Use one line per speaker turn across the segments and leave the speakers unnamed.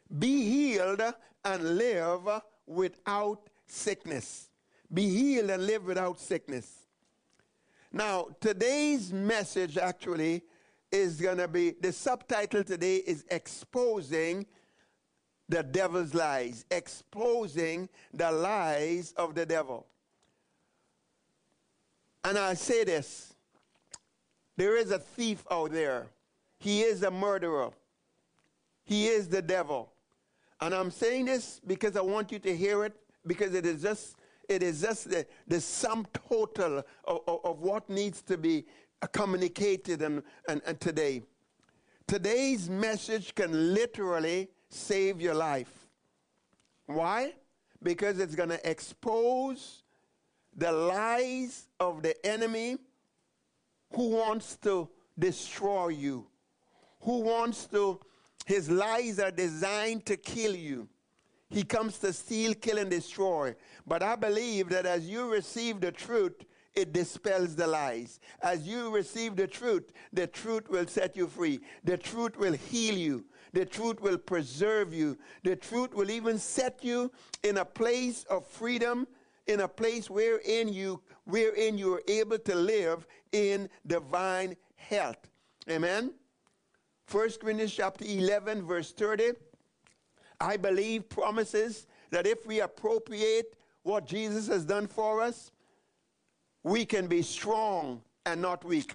Be healed and live without sickness. Be healed and live without sickness. Now, today's message actually is going to be, the subtitle today is Exposing the Devil's Lies. Exposing the lies of the devil. And I say this, there is a thief out there. He is a murderer. He is the devil. And I'm saying this because I want you to hear it, because it is just the sum total of what needs to be communicated and today. Today's message can literally save your life. Why? Because it's going to expose the lies of the enemy who wants to destroy you, his lies are designed to kill you. He comes to steal, kill, and destroy. But I believe that as you receive the truth, it dispels the lies. As you receive the truth will set you free. The truth will heal you. The truth will preserve you. The truth will even set you in a place of freedom, in a place wherein you are able to live in divine health. Amen? 1 Corinthians chapter 11, verse 30. I believe promises that if we appropriate what Jesus has done for us, we can be strong and not weak.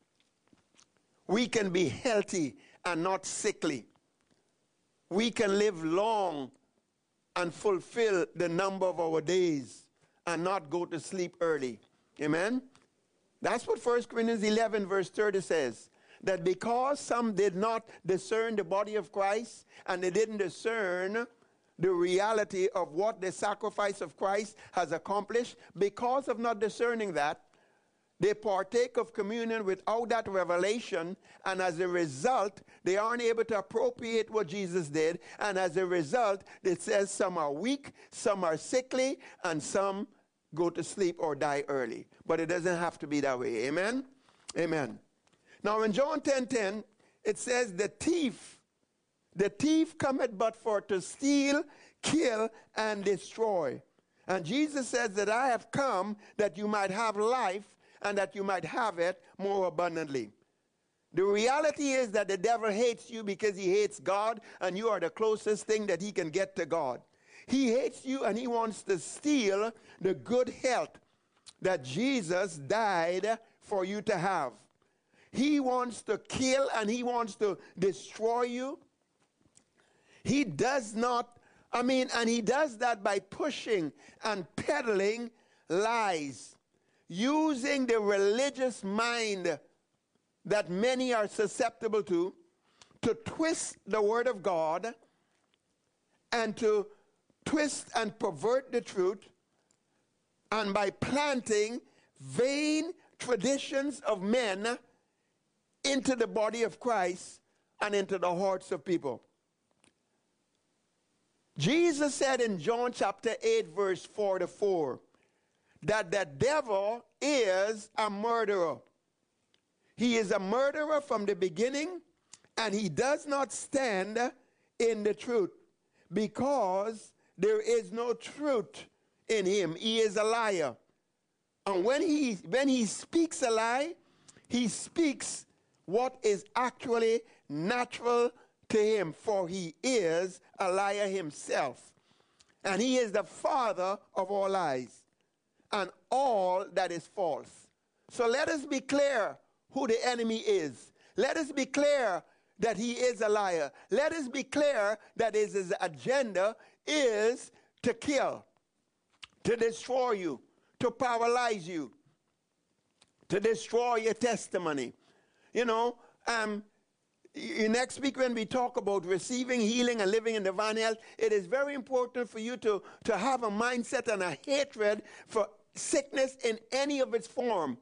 We can be healthy and not sickly. We can live long and fulfill the number of our days and not go to sleep early. Amen? That's what 1 Corinthians 11, verse 30 says. That because some did not discern the body of Christ and they didn't discern the reality of what the sacrifice of Christ has accomplished, because of not discerning that, they partake of communion without that revelation, and as a result, they aren't able to appropriate what Jesus did, and as a result, it says some are weak, some are sickly, and some go to sleep or die early. But it doesn't have to be that way. Amen? Amen. Now in John 10:10, it says, the thief cometh but for to steal, kill, and destroy. And Jesus says that I have come that you might have life and that you might have it more abundantly. The reality is that the devil hates you because he hates God, and you are the closest thing that he can get to God. He hates you and he wants to steal the good health that Jesus died for you to have. He wants to kill and he wants to destroy you. He does not, and he does that by pushing and peddling lies, using the religious mind that many are susceptible to twist the word of God and to twist and pervert the truth, and by planting vain traditions of men into the body of Christ and into the hearts of people. Jesus said in John chapter 8, verse 44, that the devil is a murderer. He is a murderer from the beginning, and he does not stand in the truth because there is no truth in him. He is a liar. And when he speaks a lie, he speaks what is actually natural to him, for he is a liar himself. And he is the father of all lies and all that is false. So let us be clear who the enemy is. Let us be clear that he is a liar. Let us be clear that his agenda is to kill, to destroy you, to paralyze you, to destroy your testimony. Next week when we talk about receiving healing and living in divine health, it is very important for you to have a mindset and a hatred for sickness in any of its form.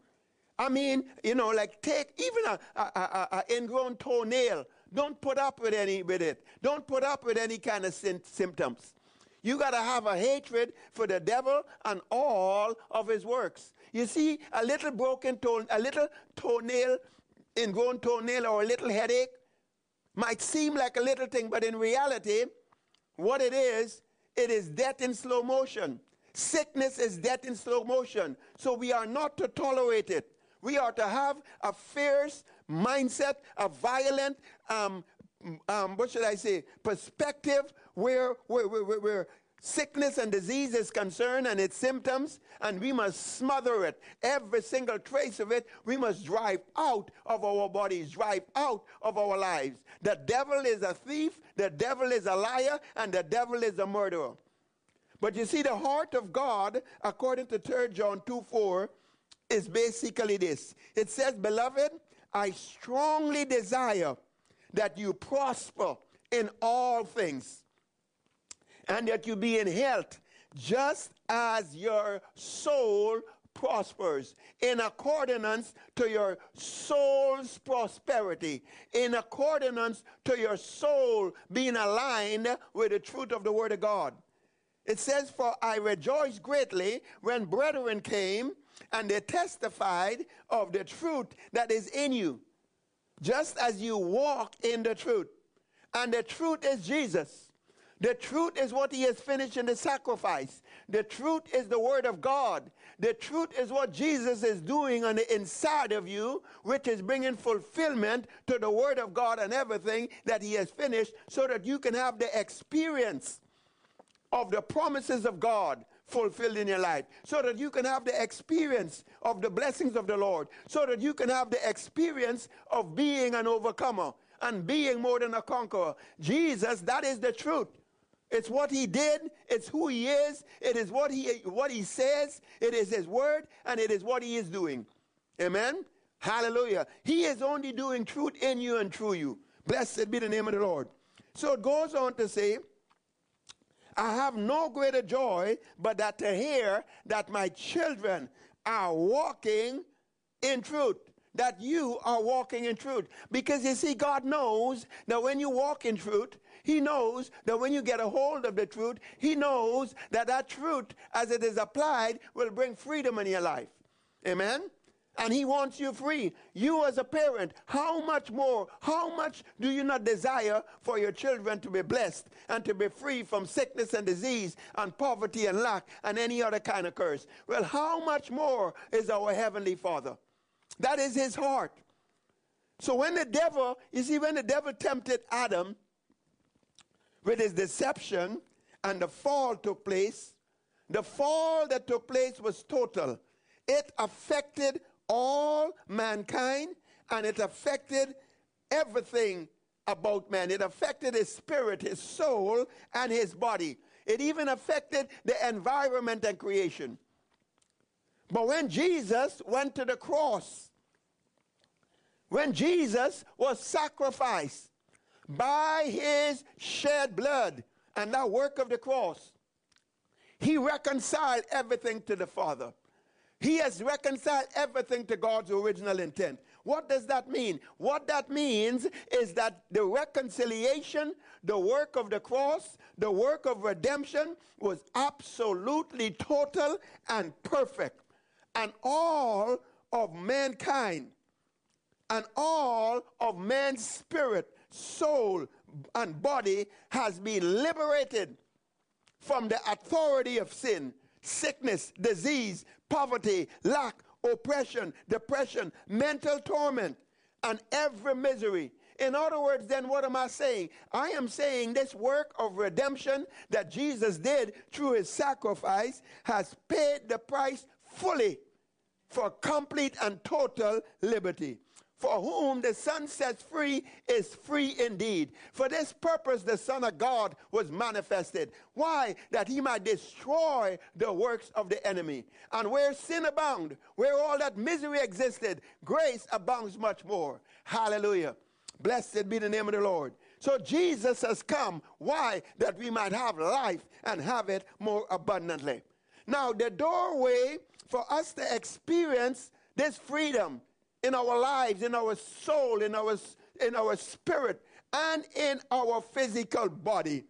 Take even a ingrown toenail. Don't put up with it. Don't put up with any kind of symptoms. You got to have a hatred for the devil and all of his works. You see, a little broken toe, a little toenail, ingrown toenail, or a little headache might seem like a little thing, but in reality, what it is death in slow motion. Sickness is death in slow motion. So we are not to tolerate it. We are to have a fierce mindset, a violent, what should I say, perspective where sickness and disease is concerned and its symptoms, and we must smother it. Every single trace of it, we must drive out of our bodies, drive out of our lives. The devil is a thief, the devil is a liar, and the devil is a murderer. But you see, the heart of God, according to 3 John 2:4, is basically this. It says, "Beloved, I strongly desire that you prosper in all things, and that you be in health, just as your soul prospers, in accordance to your soul's prosperity, in accordance to your soul being aligned with the truth of the Word of God." It says, "For I rejoiced greatly when brethren came, and they testified of the truth that is in you, just as you walk in the truth." And the truth is Jesus. The truth is what he has finished in the sacrifice. The truth is the Word of God. The truth is what Jesus is doing on the inside of you, which is bringing fulfillment to the Word of God and everything that he has finished, so that you can have the experience of the promises of God fulfilled in your life, so that you can have the experience of the blessings of the Lord, so that you can have the experience of being an overcomer and being more than a conqueror. Jesus, that is the truth. It's what he did, it's who he is, it is what he says, it is his word, and it is what he is doing. Amen? Hallelujah. He is only doing truth in you and through you. Blessed be the name of the Lord. So it goes on to say, "I have no greater joy but that to hear that my children are walking in truth." That you are walking in truth. Because you see, God knows that when you walk in truth, he knows that when you get a hold of the truth, he knows that that truth, as it is applied, will bring freedom in your life. Amen? And he wants you free. You as a parent, how much do you not desire for your children to be blessed and to be free from sickness and disease and poverty and lack and any other kind of curse? Well, how much more is our Heavenly Father? That is his heart. So when the devil tempted Adam with his deception and the fall took place, the fall that took place was total. It affected all mankind, and it affected everything about man. It affected his spirit, his soul, and his body. It even affected the environment and creation. But when Jesus went to the cross, when Jesus was sacrificed by his shed blood and that work of the cross, he reconciled everything to the Father. He has reconciled everything to God's original intent. What does that mean? What that means is that the reconciliation, the work of the cross, the work of redemption was absolutely total and perfect. And all of mankind and all of man's spirit, soul, and body has been liberated from the authority of sin, sickness, disease, poverty, lack, oppression, depression, mental torment, and every misery. In other words, then what am I saying? I am saying this work of redemption that Jesus did through his sacrifice has paid the price fully for complete and total liberty. For whom the Son sets free is free indeed. For this purpose the Son of God was manifested. Why? That he might destroy the works of the enemy. And where sin abounded, where all that misery existed, grace abounds much more. Hallelujah. Blessed be the name of the Lord. So Jesus has come. Why? That we might have life and have it more abundantly. Now, the doorway for us to experience this freedom in our lives, in our soul, in our spirit, and in our physical body.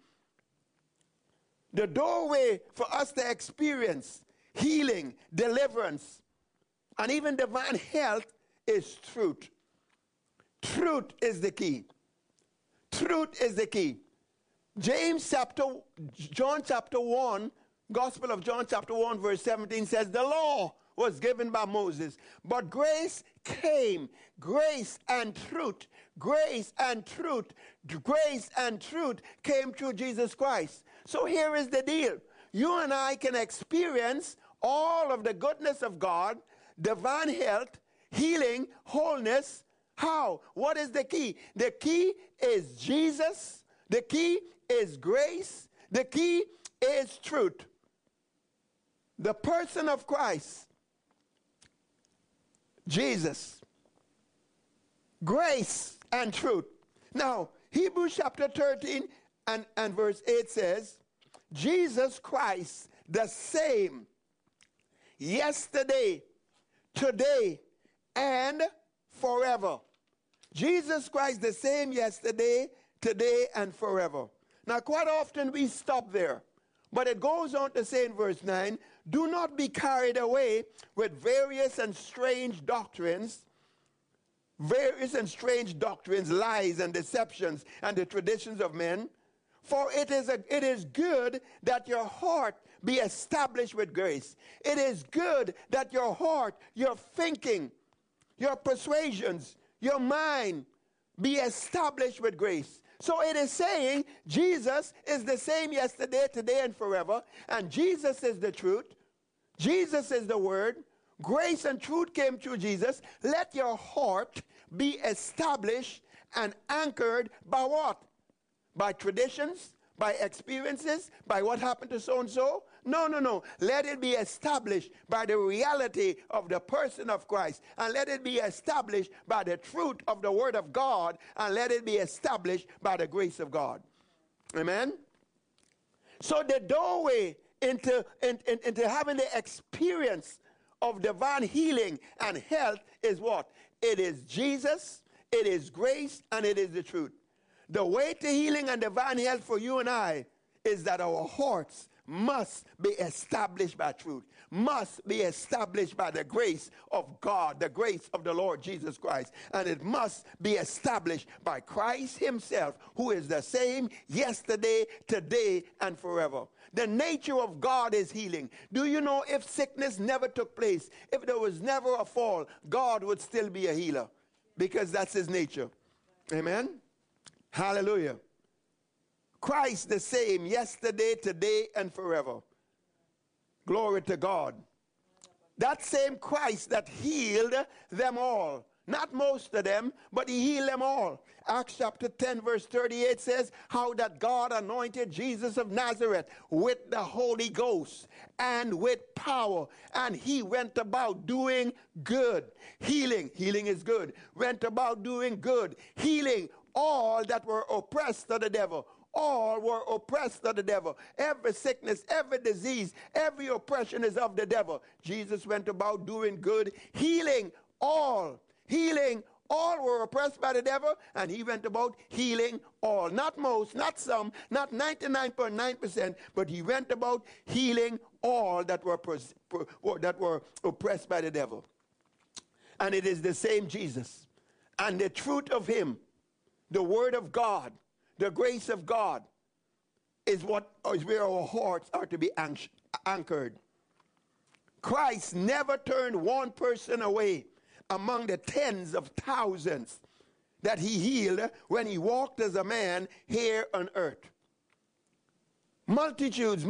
The doorway for us to experience healing, deliverance, and even divine health is truth. Truth is the key. Truth is the key. John chapter 1, Gospel of John chapter 1 verse 17 says, the law was given by Moses, but grace came, grace and truth, grace and truth, grace and truth came through Jesus Christ. So here is the deal. You and I can experience all of the goodness of God, divine health, healing, wholeness. How? What is the key? The key is Jesus. The key is grace. The key is truth. The person of Christ, Jesus, grace and truth. Now, Hebrews chapter 13 and verse 8 says, Jesus Christ, the same yesterday, today, and forever. Jesus Christ, the same yesterday, today, and forever. Now, quite often we stop there, but it goes on to say in verse 9, do not be carried away with various and strange doctrines, lies and deceptions, and the traditions of men. For it is good that your heart be established with grace. It is good that your heart, your thinking, your persuasions, your mind be established with grace. So it is saying Jesus is the same yesterday, today, and forever. And Jesus is the truth. Jesus is the word. Grace and truth came through Jesus. Let your heart be established and anchored by what? By traditions, by experiences, by what happened to so-and-so? No. Let it be established by the reality of the person of Christ. And let it be established by the truth of the word of God. And let it be established by the grace of God. Amen? So the doorway into having the experience of divine healing and health is what? It is Jesus, it is grace, and it is the truth. The way to healing and divine health for you and I is that our hearts must be established by truth, must be established by the grace of God, the grace of the Lord Jesus Christ. And it must be established by Christ himself, who is the same yesterday, today, and forever. The nature of God is healing. Do you know if sickness never took place, if there was never a fall, God would still be a healer, because that's his nature. Amen? Hallelujah. Christ the same yesterday, today, and forever. Glory to God. That same Christ that healed them all. Not most of them, but he healed them all. Acts chapter 10 verse 38 says how that God anointed Jesus of Nazareth with the Holy Ghost and with power. And he went about doing good. Healing is good. Went about doing good. Healing all that were oppressed of the devil. All were oppressed of the devil. Every sickness, every disease, every oppression is of the devil. Jesus went about doing good, healing all. Healing all were oppressed by the devil, and he went about healing all. Not most, not some, not 99.9%, but he went about healing all that were oppressed by the devil. And it is the same Jesus. And the truth of him, the word of God, the grace of God is where our hearts are to be anchored. Christ never turned one person away among the tens of thousands that he healed when he walked as a man here on earth. Multitudes,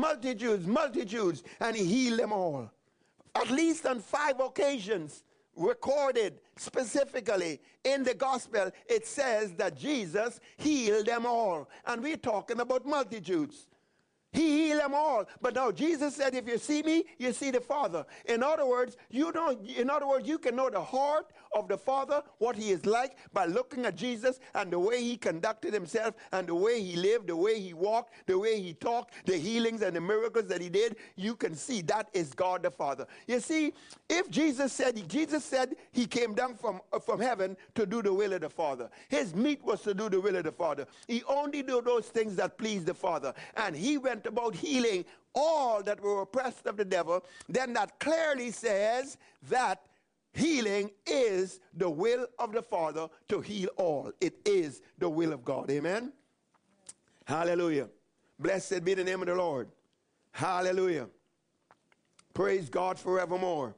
and he healed them all. At least on 5 occasions recorded specifically in the gospel, it says that Jesus healed them all. And we're talking about multitudes. He healed them all. But now Jesus said, if you see me, you see the Father. In other words, you can know the heart of the Father, what he is like, by looking at Jesus and the way he conducted himself and the way he lived, the way he walked, the way he talked, the healings and the miracles that he did. You can see that is God the Father. You see, if Jesus said he came down from heaven to do the will of the Father. His meat was to do the will of the Father. He only did those things that pleased the Father. And he went about healing all that were oppressed of the devil. Then that clearly says that healing is the will of the Father to heal all. It is the will of God. Amen? Hallelujah. Blessed be the name of the Lord. Hallelujah. Praise God forevermore.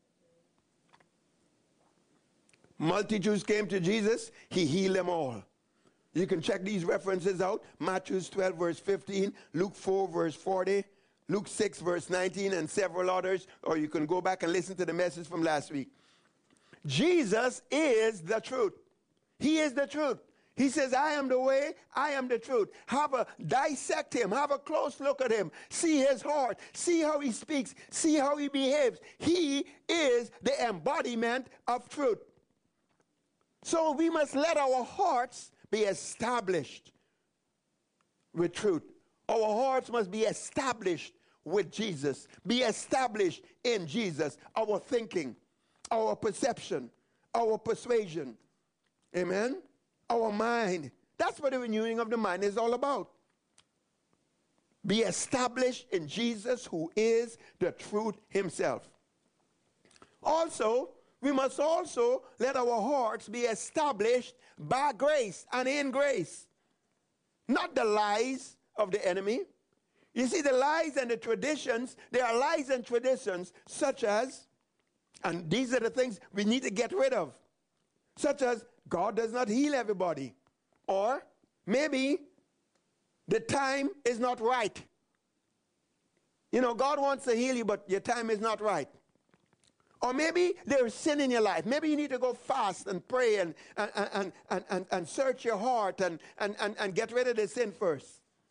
Multitudes came to Jesus. He healed them all. You can check these references out. Matthew 12, verse 15. Luke 4, verse 40. Luke 6, verse 19, and several others. Or you can go back and listen to the message from last week. Jesus is the truth. He is the truth. He says, I am the way, I am the truth. Dissect him, have a close look at him, see his heart, see how he speaks, see how he behaves. He is the embodiment of truth. So we must let our hearts be established with truth. Our hearts must be established with Jesus, be established in Jesus. Our thinking, our perception, our persuasion. Amen? Our mind. That's what the renewing of the mind is all about. Be established in Jesus, who is the truth himself. Also, we must also let our hearts be established by grace and in grace. Not the lies of the enemy. You see, the lies and the traditions, there are lies and traditions such as, and these are the things we need to get rid of, such as God does not heal everybody. Or maybe the time is not right. You know, God wants to heal you, but your time is not right. Or maybe there is sin in your life. Maybe you need to go fast and pray and search your heart and get rid of the sin first.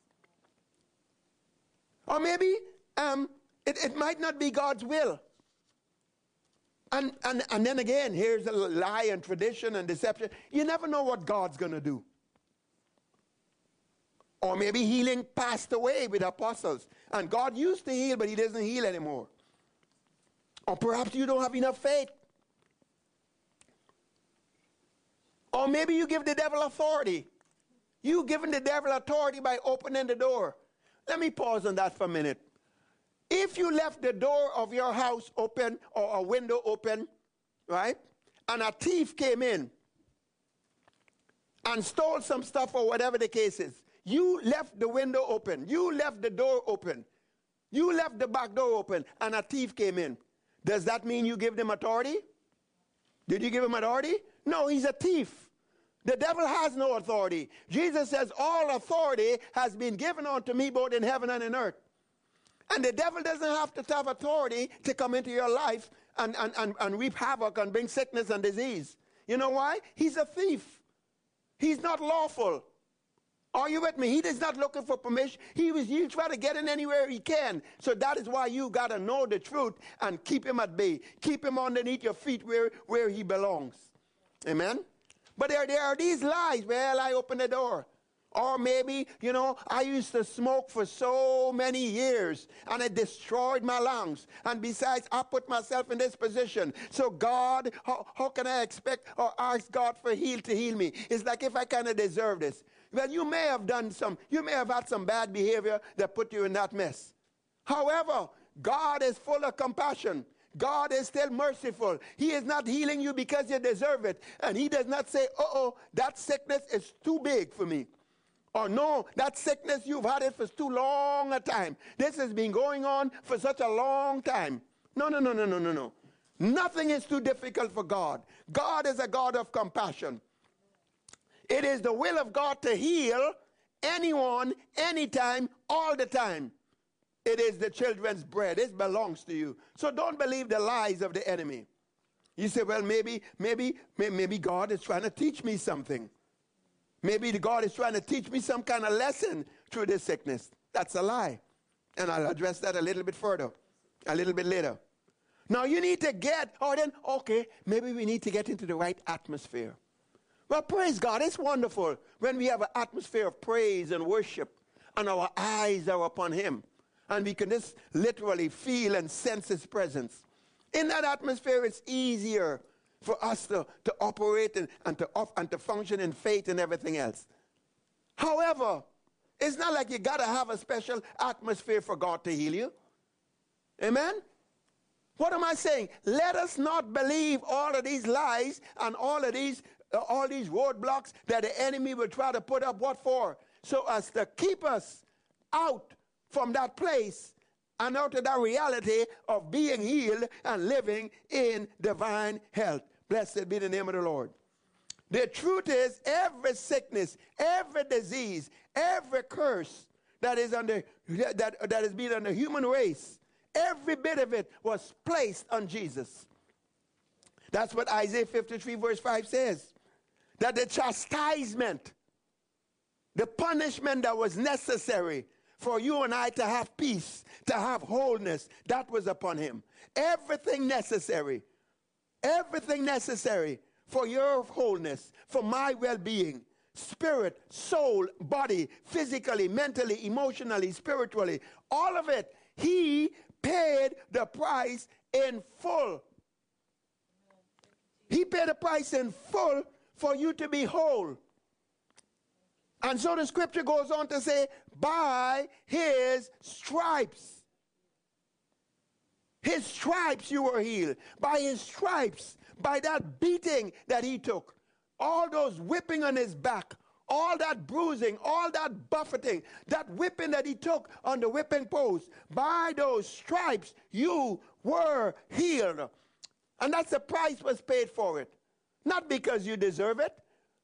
Or maybe it might not be God's will. And then again, here's a lie and tradition and deception. You never know what God's going to do. Or maybe healing passed away with apostles. And God used to heal, but he doesn't heal anymore. Or perhaps you don't have enough faith. Or maybe you give the devil authority. You've given the devil authority by opening the door. Let me pause on that for a minute. If you left the door of your house open or a window open, right, and a thief came in and stole some stuff or whatever the case is, you left the window open, you left the door open, you left the back door open, and a thief came in. Does that mean you give them authority? Did you give him authority? No, he's a thief. The devil has no authority. Jesus says, all authority has been given unto me both in heaven and in earth. And the devil doesn't have to have authority to come into your life and reap havoc and bring sickness and disease. You know why? He's a thief. He's not lawful. Are you with me? He is not looking for permission. He'll try to get in anywhere he can. So that is why you got to know the truth and keep him at bay. Keep him underneath your feet where he belongs. Amen? But there are these lies. Well, I opened the door. Or maybe, you know, I used to smoke for so many years and it destroyed my lungs. And besides, I put myself in this position. So God, how can I expect or ask God to heal me? It's like if I kind of deserve this. Well, you may have had some bad behavior that put you in that mess. However, God is full of compassion. God is still merciful. He is not healing you because you deserve it. And he does not say, that sickness is too big for me. Or no, that sickness, you've had it for too long a time. This has been going on for such a long time. No. Nothing is too difficult for God. God is a God of compassion. It is the will of God to heal anyone, anytime, all the time. It is the children's bread. It belongs to you. So don't believe the lies of the enemy. You say, well, maybe God is trying to teach me something. Maybe God is trying to teach me some kind of lesson through this sickness. That's a lie. And I'll address that a little bit further, a little bit later. Now you need to maybe we need to get into the right atmosphere. Well, praise God. It's wonderful when we have an atmosphere of praise and worship and our eyes are upon him. And we can just literally feel and sense his presence. In that atmosphere, it's easier for us to operate and to function in faith and everything else. However, it's not like you got to have a special atmosphere for God to heal you. Amen? What am I saying? Let us not believe all of these lies and all these roadblocks that the enemy will try to put up. What for? so as to keep us out from that place and out of that reality of being healed and living in divine health. Blessed be the name of the Lord. The truth is, every sickness, every disease, every curse that is under that has been on the human race, every bit of it was placed on Jesus. That's what Isaiah 53 verse 5 says. That the chastisement, the punishment that was necessary for you and I to have peace, to have wholeness, that was upon him. Everything necessary for your wholeness, for my well-being, spirit, soul, body, physically, mentally, emotionally, spiritually, all of it, he paid the price in full. He paid the price in full for you to be whole. And so the scripture goes on to say, by his stripes you were healed. By his stripes, by that beating that he took, all those whipping on his back, all that bruising, all that buffeting, that whipping that he took on the whipping post, by those stripes you were healed. And that's the price was paid for it. Not because you deserve it,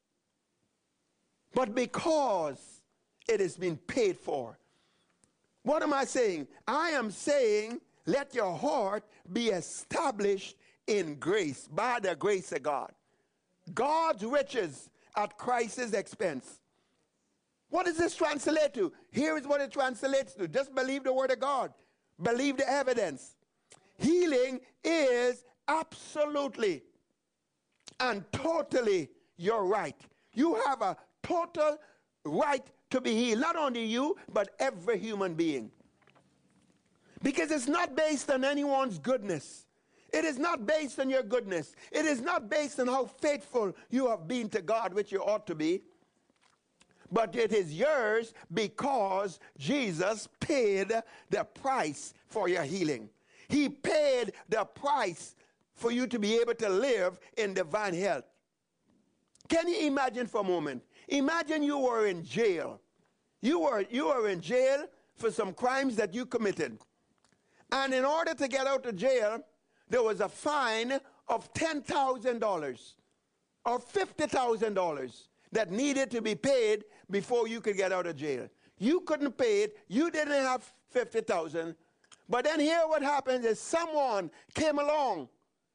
but because it has been paid for. What am I saying? I am saying, let your heart be established in grace, by the grace of God. God's riches at Christ's expense. What does this translate to? Here is what it translates to. Just believe the word of God. Believe the evidence. Healing is absolutely and totally your right. You have a total right to be healed. Not only you, but every human being. Because it's not based on anyone's goodness. It is not based on your goodness. It is not based on how faithful you have been to God, which you ought to be. But it is yours because Jesus paid the price for your healing. He paid the price for you to be able to live in divine health. Can you imagine for a moment? Imagine you were in jail. You were in jail for some crimes that you committed. And in order to get out of jail, there was a fine of $10,000 or $50,000 that needed to be paid before you could get out of jail. You couldn't pay it. You didn't have $50,000. But then here what happens is someone came along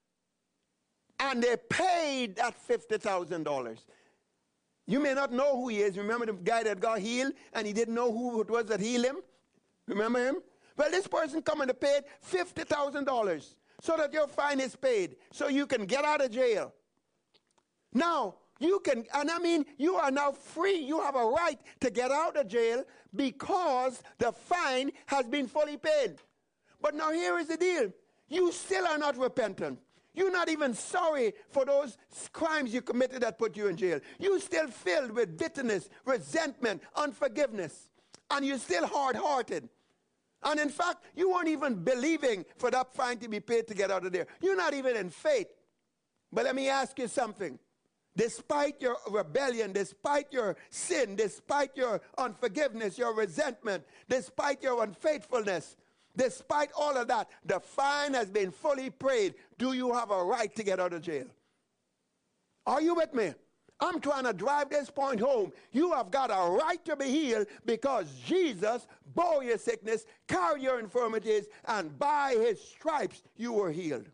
and they paid that $50,000. You may not know who he is. Remember the guy that got healed and he didn't know who it was that healed him? Remember him? Well, this person come and paid $50,000 so that your fine is paid, so you can get out of jail. Now, you can, and I mean, you are now free. You have a right to get out of jail because the fine has been fully paid. But now here is the deal. You still are not repentant. You're not even sorry for those crimes you committed that put you in jail. You're still filled with bitterness, resentment, unforgiveness. And you're still hard-hearted. And in fact, you weren't even believing for that fine to be paid to get out of there. You're not even in faith. But let me ask you something. Despite your rebellion, despite your sin, despite your unforgiveness, your resentment, despite your unfaithfulness, despite all of that, the fine has been fully paid. Do you have a right to get out of jail? Are you with me? I'm trying to drive this point home. You have got a right to be healed because Jesus bore your sickness, carried your infirmities, and by his stripes you were healed.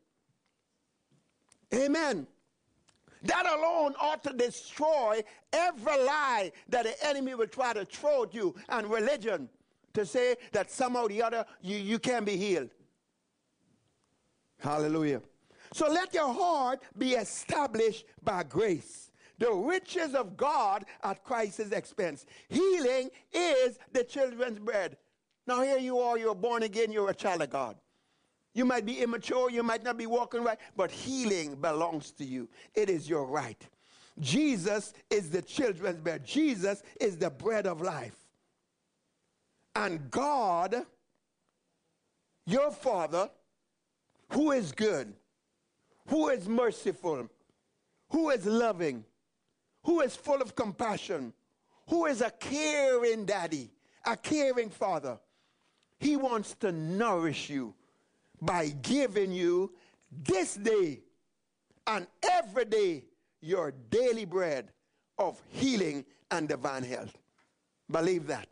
Amen. That alone ought to destroy every lie that the enemy will try to throw at you and religion to say that somehow or the other you can be healed. Hallelujah. So let your heart be established by grace. The riches of God at Christ's expense. Healing is the children's bread. Now here you are, you're born again, you're a child of God. You might be immature, you might not be walking right, but healing belongs to you. It is your right. Jesus is the children's bread. Jesus is the bread of life. And God, your Father, who is good, who is merciful, who is loving, who is full of compassion, who is a caring daddy, a caring father, he wants to nourish you by giving you this day and every day your daily bread of healing and divine health. Believe that.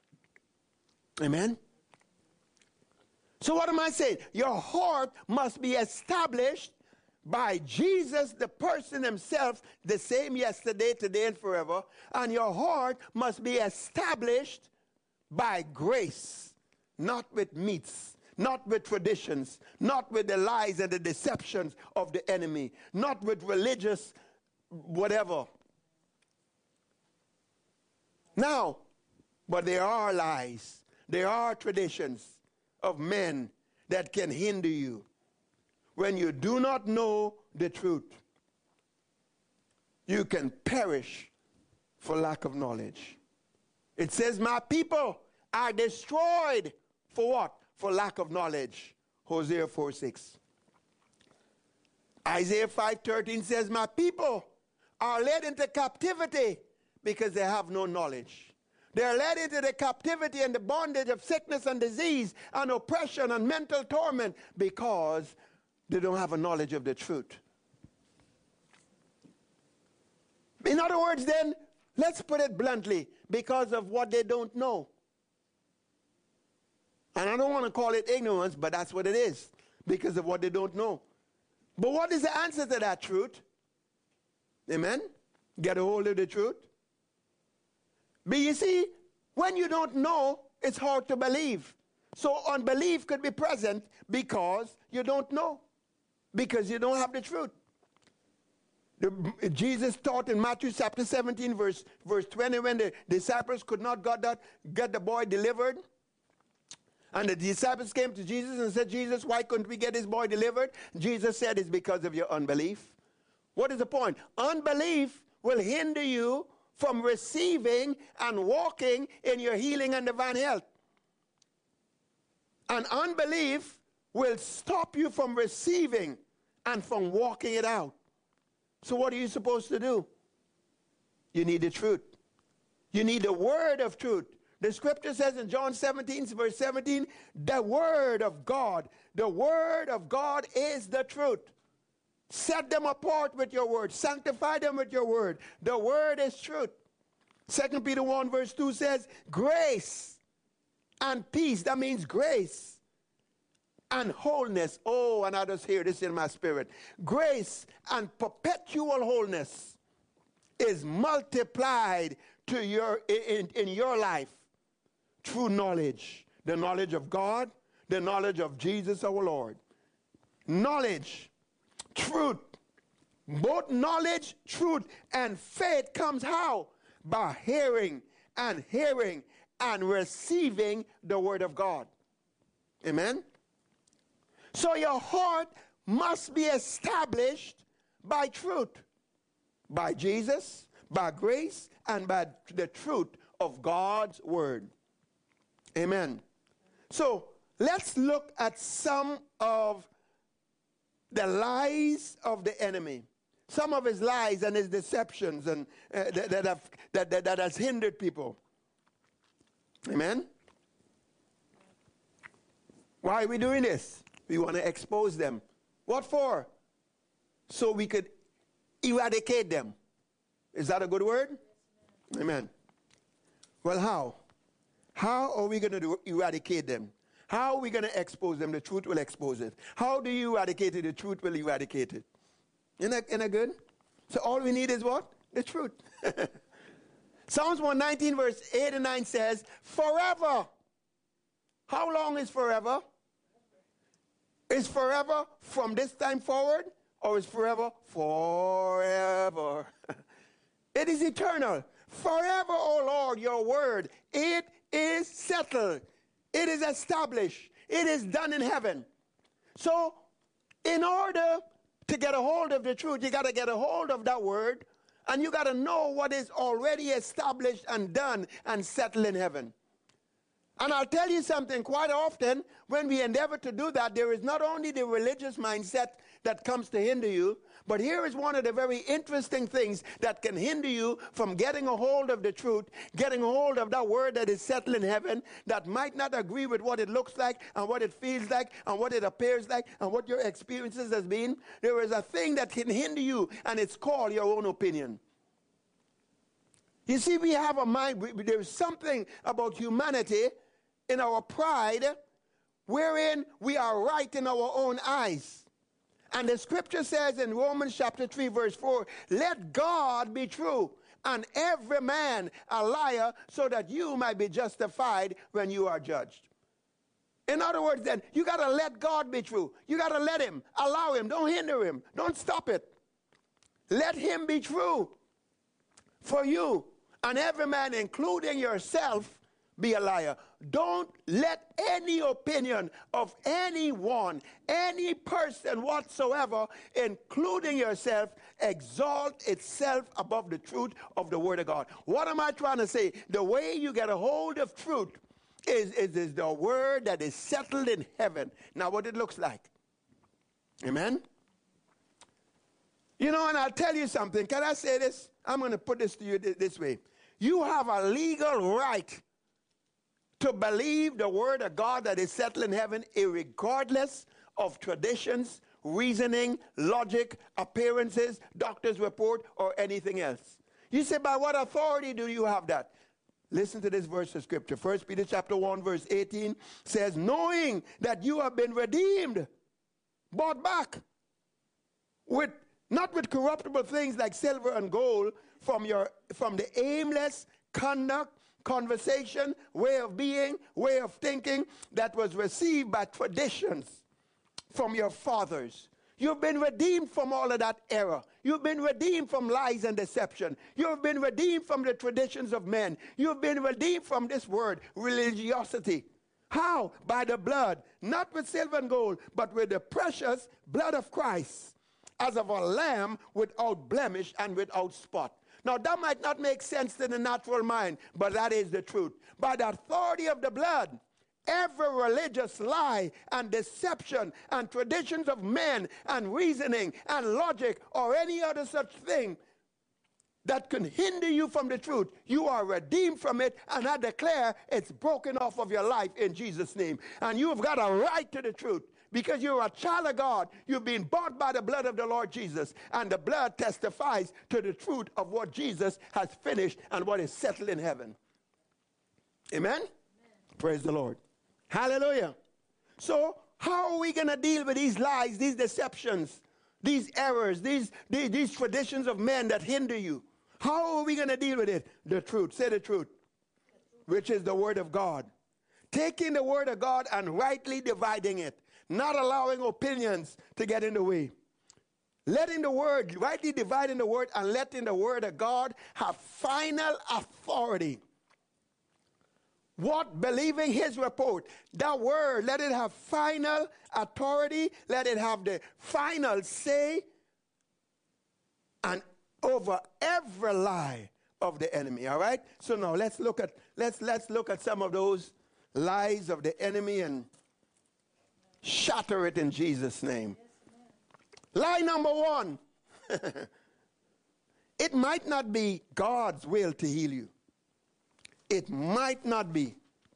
Amen? So what am I saying? Your heart must be established by Jesus, the person himself, the same yesterday, today, and forever. And your heart must be established by grace, not with meats, not with traditions, not with the lies and the deceptions of the enemy, not with religious whatever. Now, but there are lies, there are traditions of men that can hinder you when you do not know the truth. You can perish for lack of knowledge. It says, my people are destroyed for what? For lack of knowledge. Hosea 4:6. Isaiah 5:13 says, my people are led into captivity because they have no knowledge. They are led into the captivity and the bondage of sickness and disease and oppression and mental torment because they don't have a knowledge of the truth. In other words, then, let's put it bluntly, because of what they don't know. And I don't want to call it ignorance, but that's what it is, because of what they don't know. But what is the answer to that truth? Amen? Get a hold of the truth. But you see, when you don't know, it's hard to believe. So unbelief could be present because you don't know, because you don't have the truth. Jesus taught in Matthew chapter 17, verse 20, when the disciples could not get the boy delivered. And the disciples came to Jesus and said, Jesus, why couldn't we get this boy delivered? Jesus said, it's because of your unbelief. What is the point? Unbelief will hinder you from receiving and walking in your healing and divine health. And unbelief will stop you from receiving and from walking it out. So what are you supposed to do? You need the truth. You need the word of truth. The scripture says in John 17, verse 17, the word of God is the truth. Set them apart with your word. Sanctify them with your word. The word is truth. 2 Peter 1 verse 2 says, grace and peace. That means grace and wholeness. Oh, and I just hear this in my spirit. Grace and perpetual wholeness is multiplied to in your life through knowledge. The knowledge of God, the knowledge of Jesus our Lord. Knowledge, truth. Both knowledge, truth, and faith comes how? By hearing and receiving the word of God. Amen? So your heart must be established by truth. By Jesus, by grace, and by the truth of God's word. Amen. So let's look at some of the lies of the enemy. Some of his lies and his deceptions and that has hindered people. Amen? Why are we doing this? We want to expose them. What for? So we could eradicate them. Is that a good word? Amen. Well, how? How are we going to eradicate them? How are we going to expose them? The truth will expose it. How do you eradicate it? The truth will eradicate it. Isn't that good? So all we need is what? The truth. Psalms 119 verse 8 and 9 says, forever. How long is forever? Is forever from this time forward? Or is forever? Forever. It is eternal. Forever, O Lord, your word. It is settled. It is established. It is done in heaven. So, in order to get a hold of the truth, you got to get a hold of that word, and you got to know what is already established and done and settled in heaven. And I'll tell you something, quite often when we endeavor to do that, there is not only the religious mindset that comes to hinder you, but here is one of the very interesting things that can hinder you from getting a hold of the truth, getting a hold of that word that is settled in heaven, that might not agree with what it looks like and what it feels like and what it appears like and what your experiences has been. There is a thing that can hinder you, and it's called your own opinion. You see, we have a mind, there's something about humanity in our pride wherein we are right in our own eyes. And the scripture says in Romans chapter 3 verse 4, let God be true and every man a liar, so that you might be justified when you are judged. In other words, then, you got to let God be true. You got to let him, allow him, don't hinder him, don't stop it. Let him be true for you, and every man, including yourself, be a liar. Don't let any opinion of anyone, any person whatsoever, including yourself, exalt itself above the truth of the Word of God. What am I trying to say? The way you get a hold of truth is the Word that is settled in heaven. Now, what it looks like. Amen? You know, and I'll tell you something. Can I say this? I'm going to put this to you this way. You have a legal right to believe the word of God that is settled in heaven, regardless of traditions, reasoning, logic, appearances, doctor's report, or anything else. You say, by what authority do you have that? Listen to this verse of scripture. 1 Peter chapter 1 verse 18 says, knowing that you have been redeemed, bought back, not with corruptible things like silver and gold, from the aimless conduct, conversation, way of being, way of thinking that was received by traditions from your fathers. You've been redeemed from all of that error. You've been redeemed from lies and deception. You've been redeemed from the traditions of men. You've been redeemed from this word, religiosity. How? By the blood, not with silver and gold, but with the precious blood of Christ, as of a lamb without blemish and without spot. Now, that might not make sense to the natural mind, but that is the truth. By the authority of the blood, every religious lie and deception and traditions of men and reasoning and logic or any other such thing that can hinder you from the truth, you are redeemed from it, and I declare it's broken off of your life in Jesus' name. And you have got a right to the truth. Because you're a child of God, you've been bought by the blood of the Lord Jesus. And the blood testifies to the truth of what Jesus has finished and what is settled in heaven. Amen? Amen. Praise the Lord. Hallelujah. So, how are we going to deal with these lies, these deceptions, these errors, these traditions of men that hinder you? How are we going to deal with it? The truth. Say the truth. Which is the Word of God. Taking the Word of God and rightly dividing it. Not allowing opinions to get in the way. Letting the word, rightly dividing the word, and letting the word of God have final authority. What? Believing his report. That word, let it have final authority. Let it have the final say. And over every lie of the enemy. All right? So now let's look at some of those lies of the enemy and shatter it in Jesus' name. Yes, lie number one. It might not be God's will to heal you. It might not be.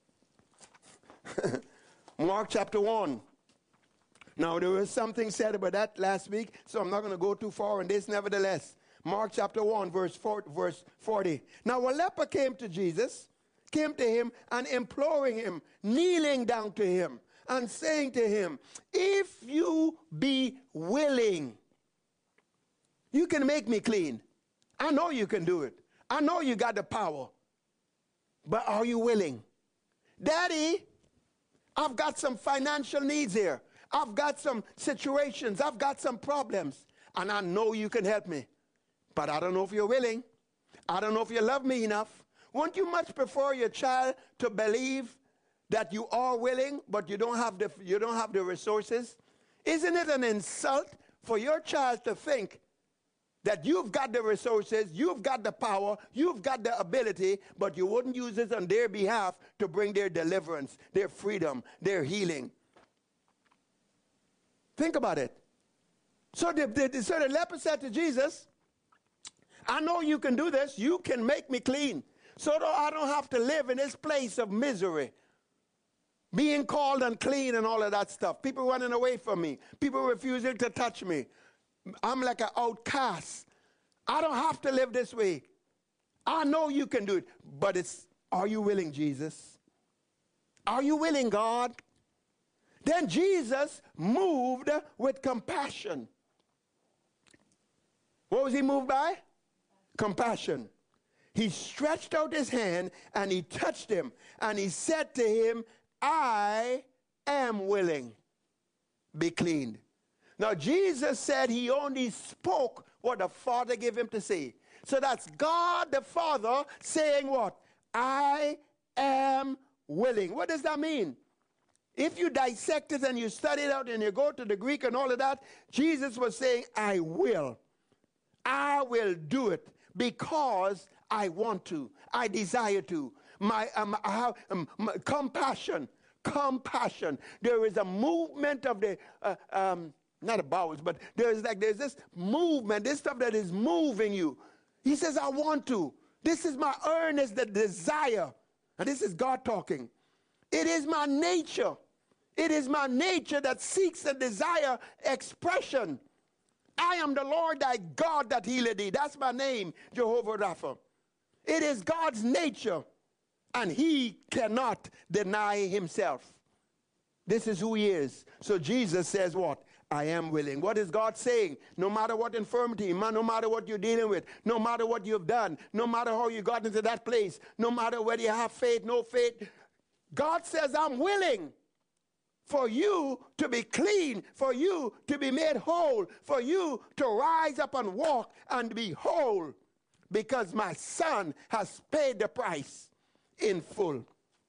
Mark chapter 1. Now, there was something said about that last week, so I'm not going to go too far in this. Nevertheless, Mark chapter 1, verse 40. Now, a leper came to him and imploring him, kneeling down to him, and saying to him, if you be willing, you can make me clean. I know you can do it. I know you got the power. But are you willing? Daddy, I've got some financial needs here. I've got some situations. I've got some problems. And I know you can help me. But I don't know if you're willing. I don't know if you love me enough. Won't you much prefer your child to believe that you are willing, but you don't have the resources? Isn't it an insult for your child to think that you've got the resources, you've got the power, you've got the ability, but you wouldn't use it on their behalf to bring their deliverance, their freedom, their healing. Think about it. So the leper said to Jesus, I know you can do this. You can make me clean. So that I don't have to live in this place of misery. Being called unclean and all of that stuff. People running away from me. People refusing to touch me. I'm like an outcast. I don't have to live this way. I know you can do it. But are you willing, Jesus? Are you willing, God? Then Jesus moved with compassion. What was he moved by? Compassion. He stretched out his hand and he touched him. And he said to him, I am willing. Be cleaned. Now, Jesus said he only spoke what the Father gave him to say. So that's God the Father saying what? I am willing. What does that mean? If you dissect it and you study it out and you go to the Greek and all of that, Jesus was saying, I will. I will do it because I want to. I desire to. I have compassion. Compassion. There is a movement of the... not a bowels, but there's this movement, this stuff that is moving you. He says, I want to. This is my earnest desire. And this is God talking. It is my nature. It is my nature that seeks and desire expression. I am the Lord thy God that healeth thee. That's my name, Jehovah Rapha. It is God's nature, and he cannot deny himself. This is who he is. So Jesus says what? I am willing. What is God saying? No matter what infirmity, no matter what you're dealing with, no matter what you've done, no matter how you got into that place, no matter whether you have faith, no faith, God says, I'm willing for you to be clean, for you to be made whole, for you to rise up and walk and be whole, because my son has paid the price in full.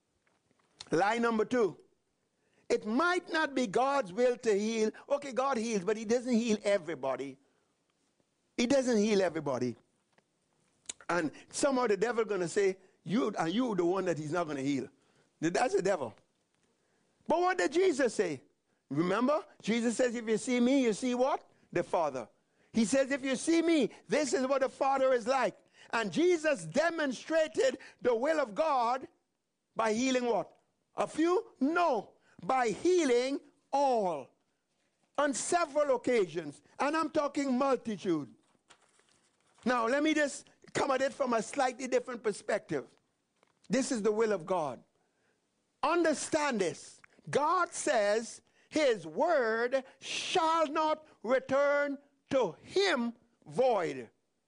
Lie number 2. It might not be God's will to heal. Okay, God heals, but he doesn't heal everybody. He doesn't heal everybody. And somehow the devil going to say, you the one that he's not going to heal. That's the devil. But what did Jesus say? Remember, Jesus says, if you see me, you see what? The Father. He says, if you see me, this is what the Father is like. And Jesus demonstrated the will of God by healing what? A few? No. By healing all on several occasions. And I'm talking multitude. Now, let me just come at it from a slightly different perspective. This is the will of God. Understand this. God says his word shall not return to him void,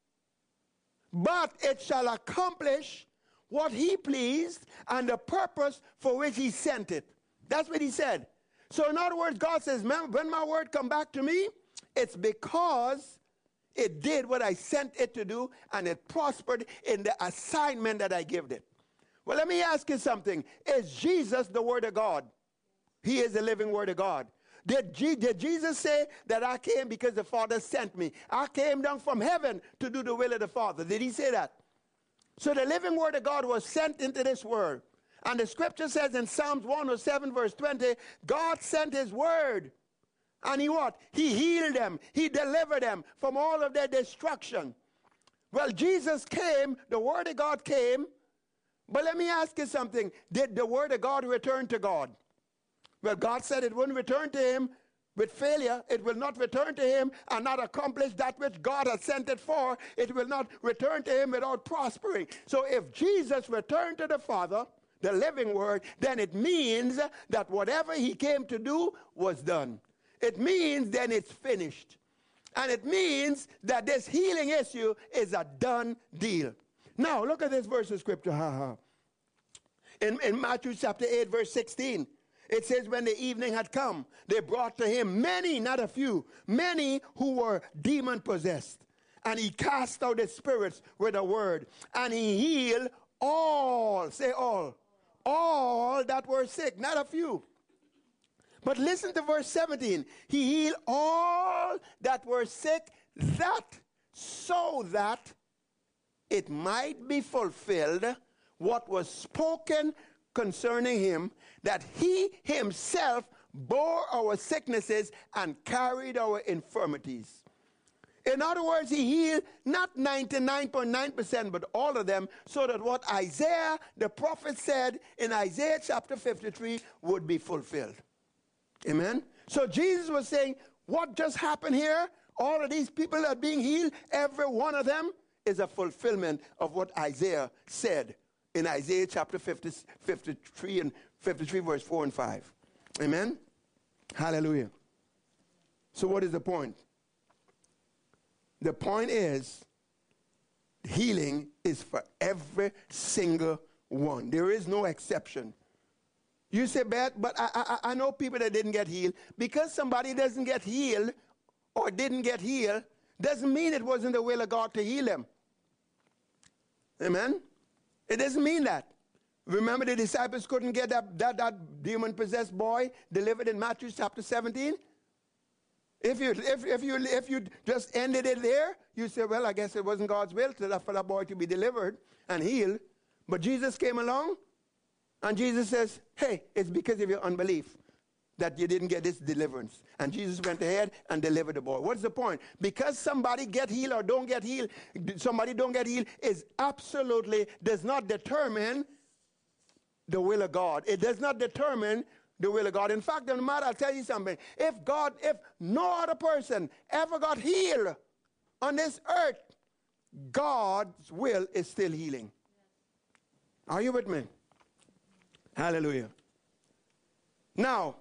but it shall accomplish what he pleased and the purpose for which he sent it. That's what he said. So in other words, God says, when my word come back to me, it's because it did what I sent it to do, and it prospered in the assignment that I gave it. Well, let me ask you something. Is Jesus the word of God? He is the living word of God. Did Jesus say that I came because the Father sent me? I came down from heaven to do the will of the Father. Did he say that? So the living word of God was sent into this world. And the scripture says in Psalms 107 verse 20, God sent his word. And he what? He healed them. He delivered them from all of their destruction. Well, Jesus came, the word of God came. But let me ask you something. Did the word of God return to God? Well, God said it wouldn't return to him with failure. It will not return to him and not accomplish that which God has sent it for. It will not return to him without prospering. So if Jesus returned to the Father, the living word, then it means that whatever he came to do was done. It means then it's finished. And it means that this healing issue is a done deal. Now, look at this verse of scripture. In Matthew chapter 8, verse 16, it says, when the evening had come, they brought to him many, not a few, many who were demon-possessed. And he cast out the spirits with a word. And he healed all, say all that were sick, not a few. But listen to verse 17. He healed all that were sick, that so that it might be fulfilled what was spoken concerning him, that he himself bore our sicknesses and carried our infirmities. In other words, he healed not 99.9%, but all of them, so that what Isaiah, the prophet, said in Isaiah chapter 53 would be fulfilled. Amen? So Jesus was saying, what just happened here? All of these people that are being healed, every one of them is a fulfillment of what Isaiah said in Isaiah chapter 53 and 53 verse 4 and 5. Amen? Hallelujah. So what is the point? The point is, healing is for every single one. There is no exception. You say, but I know people that didn't get healed. Because somebody doesn't get healed or didn't get healed, doesn't mean it wasn't the will of God to heal them. Amen? It doesn't mean that. Remember the disciples couldn't get that demon-possessed boy delivered in Matthew chapter 17? If you just ended it there, you say, well, I guess it wasn't God's will for that boy to be delivered and healed. But Jesus came along, and Jesus says, hey, it's because of your unbelief that you didn't get this deliverance. And Jesus went ahead and delivered the boy. What's the point? Because somebody get healed or don't get healed, somebody don't get healed is absolutely does not determine the will of God. It does not determine the will of God. In fact, no matter, I'll tell you something. If no other person ever got healed on this earth, God's will is still healing. Are you with me? Hallelujah. Now,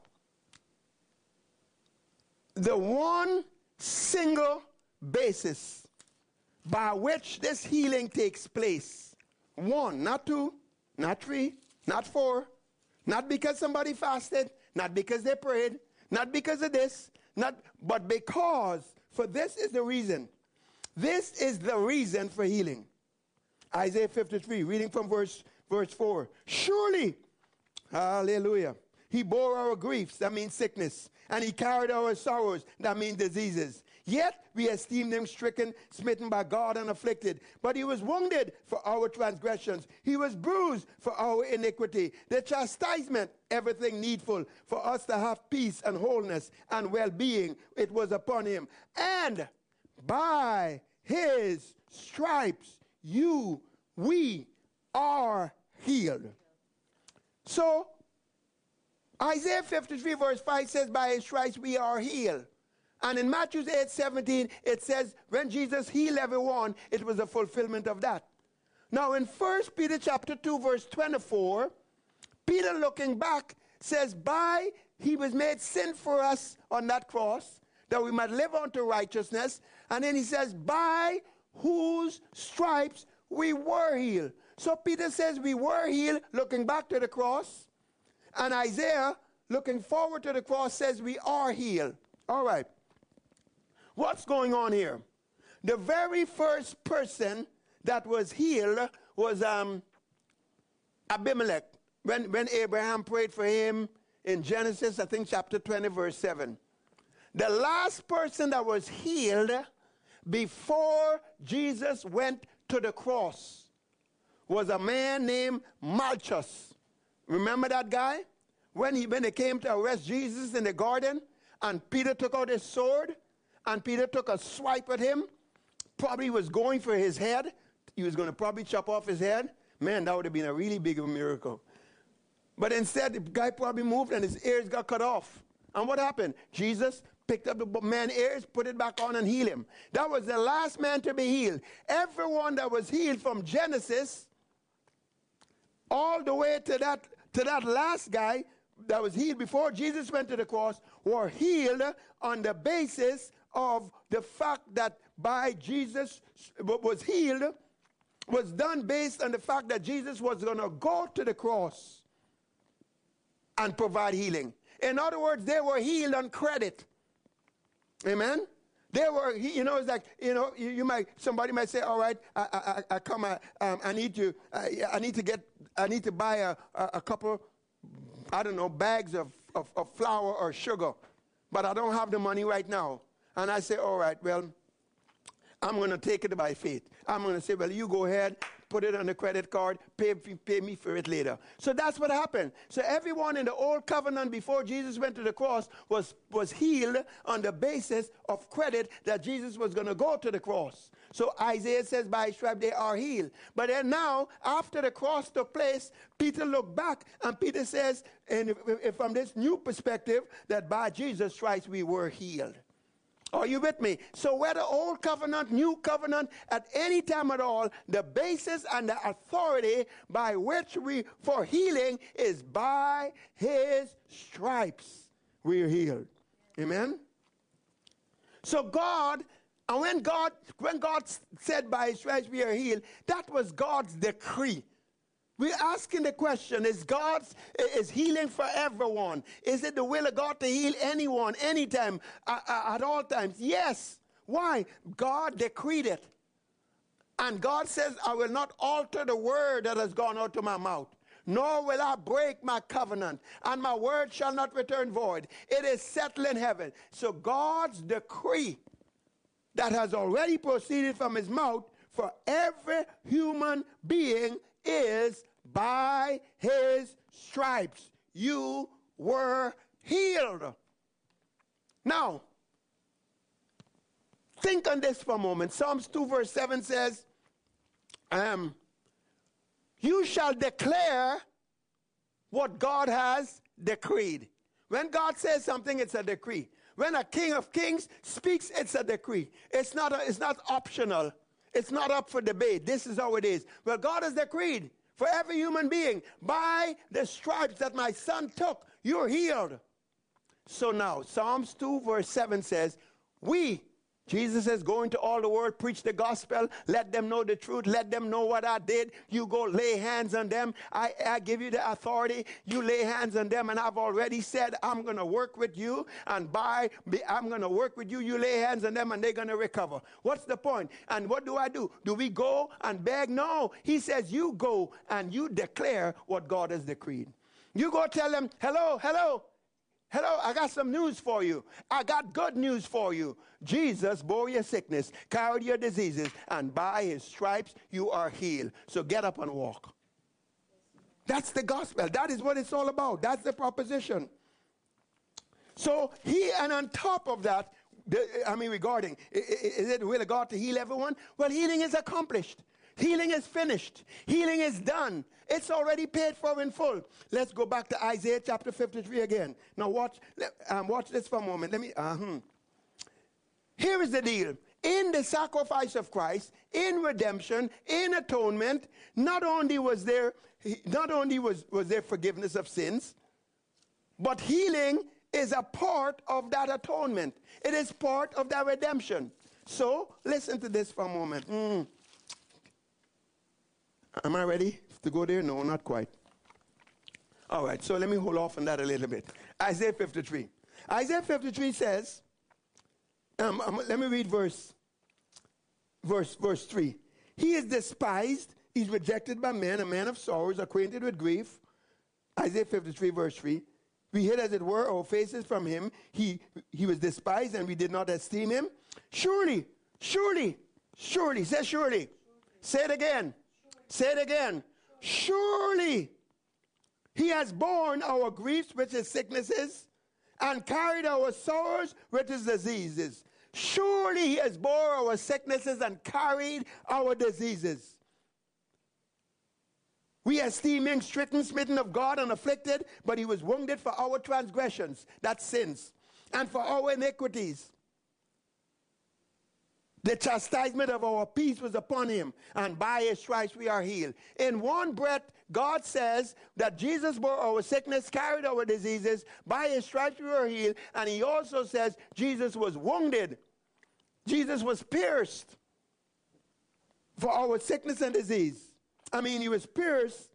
the one single basis by which this healing takes place, one, not two, not three, not four, not because somebody fasted, not because they prayed, not because of this, but because, for this is the reason. This is the reason for healing. Isaiah 53, reading from verse 4. Surely, hallelujah, he bore our griefs, that means sickness, and he carried our sorrows, that means diseases. Yet we esteemed him stricken, smitten by God, and afflicted. But he was wounded for our transgressions. He was bruised for our iniquity. The chastisement, everything needful for us to have peace and wholeness and well-being, it was upon him. And by his stripes we are healed. So Isaiah 53 verse 5 says, by his stripes we are healed. And in Matthew 8:17, it says, when Jesus healed everyone, it was a fulfillment of that. Now in 1 Peter chapter 2 verse 24, Peter looking back says, by he was made sin for us on that cross, that we might live unto righteousness. And then he says, by whose stripes we were healed. So Peter says we were healed looking back to the cross. And Isaiah looking forward to the cross says we are healed. All right. What's going on here? The very first person that was healed was Abimelech. When Abraham prayed for him in Genesis, I think chapter 20, verse 7. The last person that was healed before Jesus went to the cross was a man named Malchus. Remember that guy? When they came to arrest Jesus in the garden, and Peter took out his sword, and Peter took a swipe at him, probably was going for his head. He was going to probably chop off his head. Man, that would have been a really big miracle. But instead, the guy probably moved and his ears got cut off. And what happened? Jesus picked up the man's ears, put it back on, and healed him. That was the last man to be healed. Everyone that was healed from Genesis all the way to that last guy that was healed before Jesus went to the cross were healed on the basis of the fact that by Jesus was healed was done based on the fact that Jesus was going to go to the cross and provide healing. In other words, they were healed on credit. Amen? They were, it's like, somebody might say, all right, I need to buy a couple, bags of flour or sugar, but I don't have the money right now. And I say, all right, well, I'm going to take it by faith. I'm going to say, well, you go ahead, put it on the credit card, pay me for it later. So that's what happened. So everyone in the old covenant before Jesus went to the cross was healed on the basis of credit that Jesus was going to go to the cross. So Isaiah says, by his stripes they are healed. But then now, after the cross took place, Peter looked back, and Peter says, and if from this new perspective, that by Jesus' stripes we were healed. Are you with me? So whether old covenant, new covenant, at any time at all, the basis and the authority by which we, for healing, is by his stripes we are healed. Amen? So God, and when God said by his stripes we are healed, that was God's decree. We're asking the question, is healing for everyone? Is it the will of God to heal anyone, anytime, at all times? Yes. Why? God decreed it. And God says, I will not alter the word that has gone out of my mouth, nor will I break my covenant, and my word shall not return void. It is settled in heaven. So God's decree that has already proceeded from his mouth for every human being is by his stripes you were healed. Now, think on this for a moment. Psalms 2 verse 7 says, you shall declare what God has decreed. When God says something, it's a decree. When a king of kings speaks, it's a decree. It's not optional. It's not up for debate. This is how it is. Well, God has decreed for every human being, by the stripes that my son took, you're healed. So now, Psalms 2 verse 7 says, Jesus says, go into all the world, preach the gospel, let them know the truth, let them know what I did. You go lay hands on them. I give you the authority. You lay hands on them, and I've already said I'm going to work with you, and I'm going to work with you. You lay hands on them, and they're going to recover. What's the point? And what do? Do we go and beg? No. He says you go and you declare what God has decreed. You go tell them, hello, I got some news for you. I got good news for you. Jesus bore your sickness, carried your diseases, and by his stripes you are healed. So get up and walk. That's the gospel. That is what it's all about. That's the proposition. So and on top of that, regarding, is it the will of God to heal everyone? Well, healing is accomplished. Healing is finished. Healing is done. It's already paid for in full. Let's go back to Isaiah chapter 53 again. Now watch this for a moment. Here is the deal. In the sacrifice of Christ, in redemption, in atonement, not only was there forgiveness of sins, but healing is a part of that atonement. It is part of that redemption. So listen to this for a moment. Am I ready to go there? No, not quite. All right, so let me hold off on that a little bit. Isaiah 53. Isaiah 53 says, let me read verse 3. He is despised, he's rejected by men, a man of sorrows, acquainted with grief. Isaiah 53 verse 3. We hid, as it were, our faces from him. He was despised, and we did not esteem him. Surely, say surely. Say it again. Say it again. Surely he has borne our griefs, which is sicknesses, and carried our sorrows, which is diseases. Surely he has bore our sicknesses and carried our diseases. We esteem him stricken, smitten of God, and afflicted, but he was wounded for our transgressions, that's sins, and for our iniquities. The chastisement of our peace was upon him, and by his stripes we are healed. In one breath, God says that Jesus bore our sickness, carried our diseases, by his stripes we are healed, and he also says Jesus was wounded. Jesus was pierced for our sickness and disease. He was pierced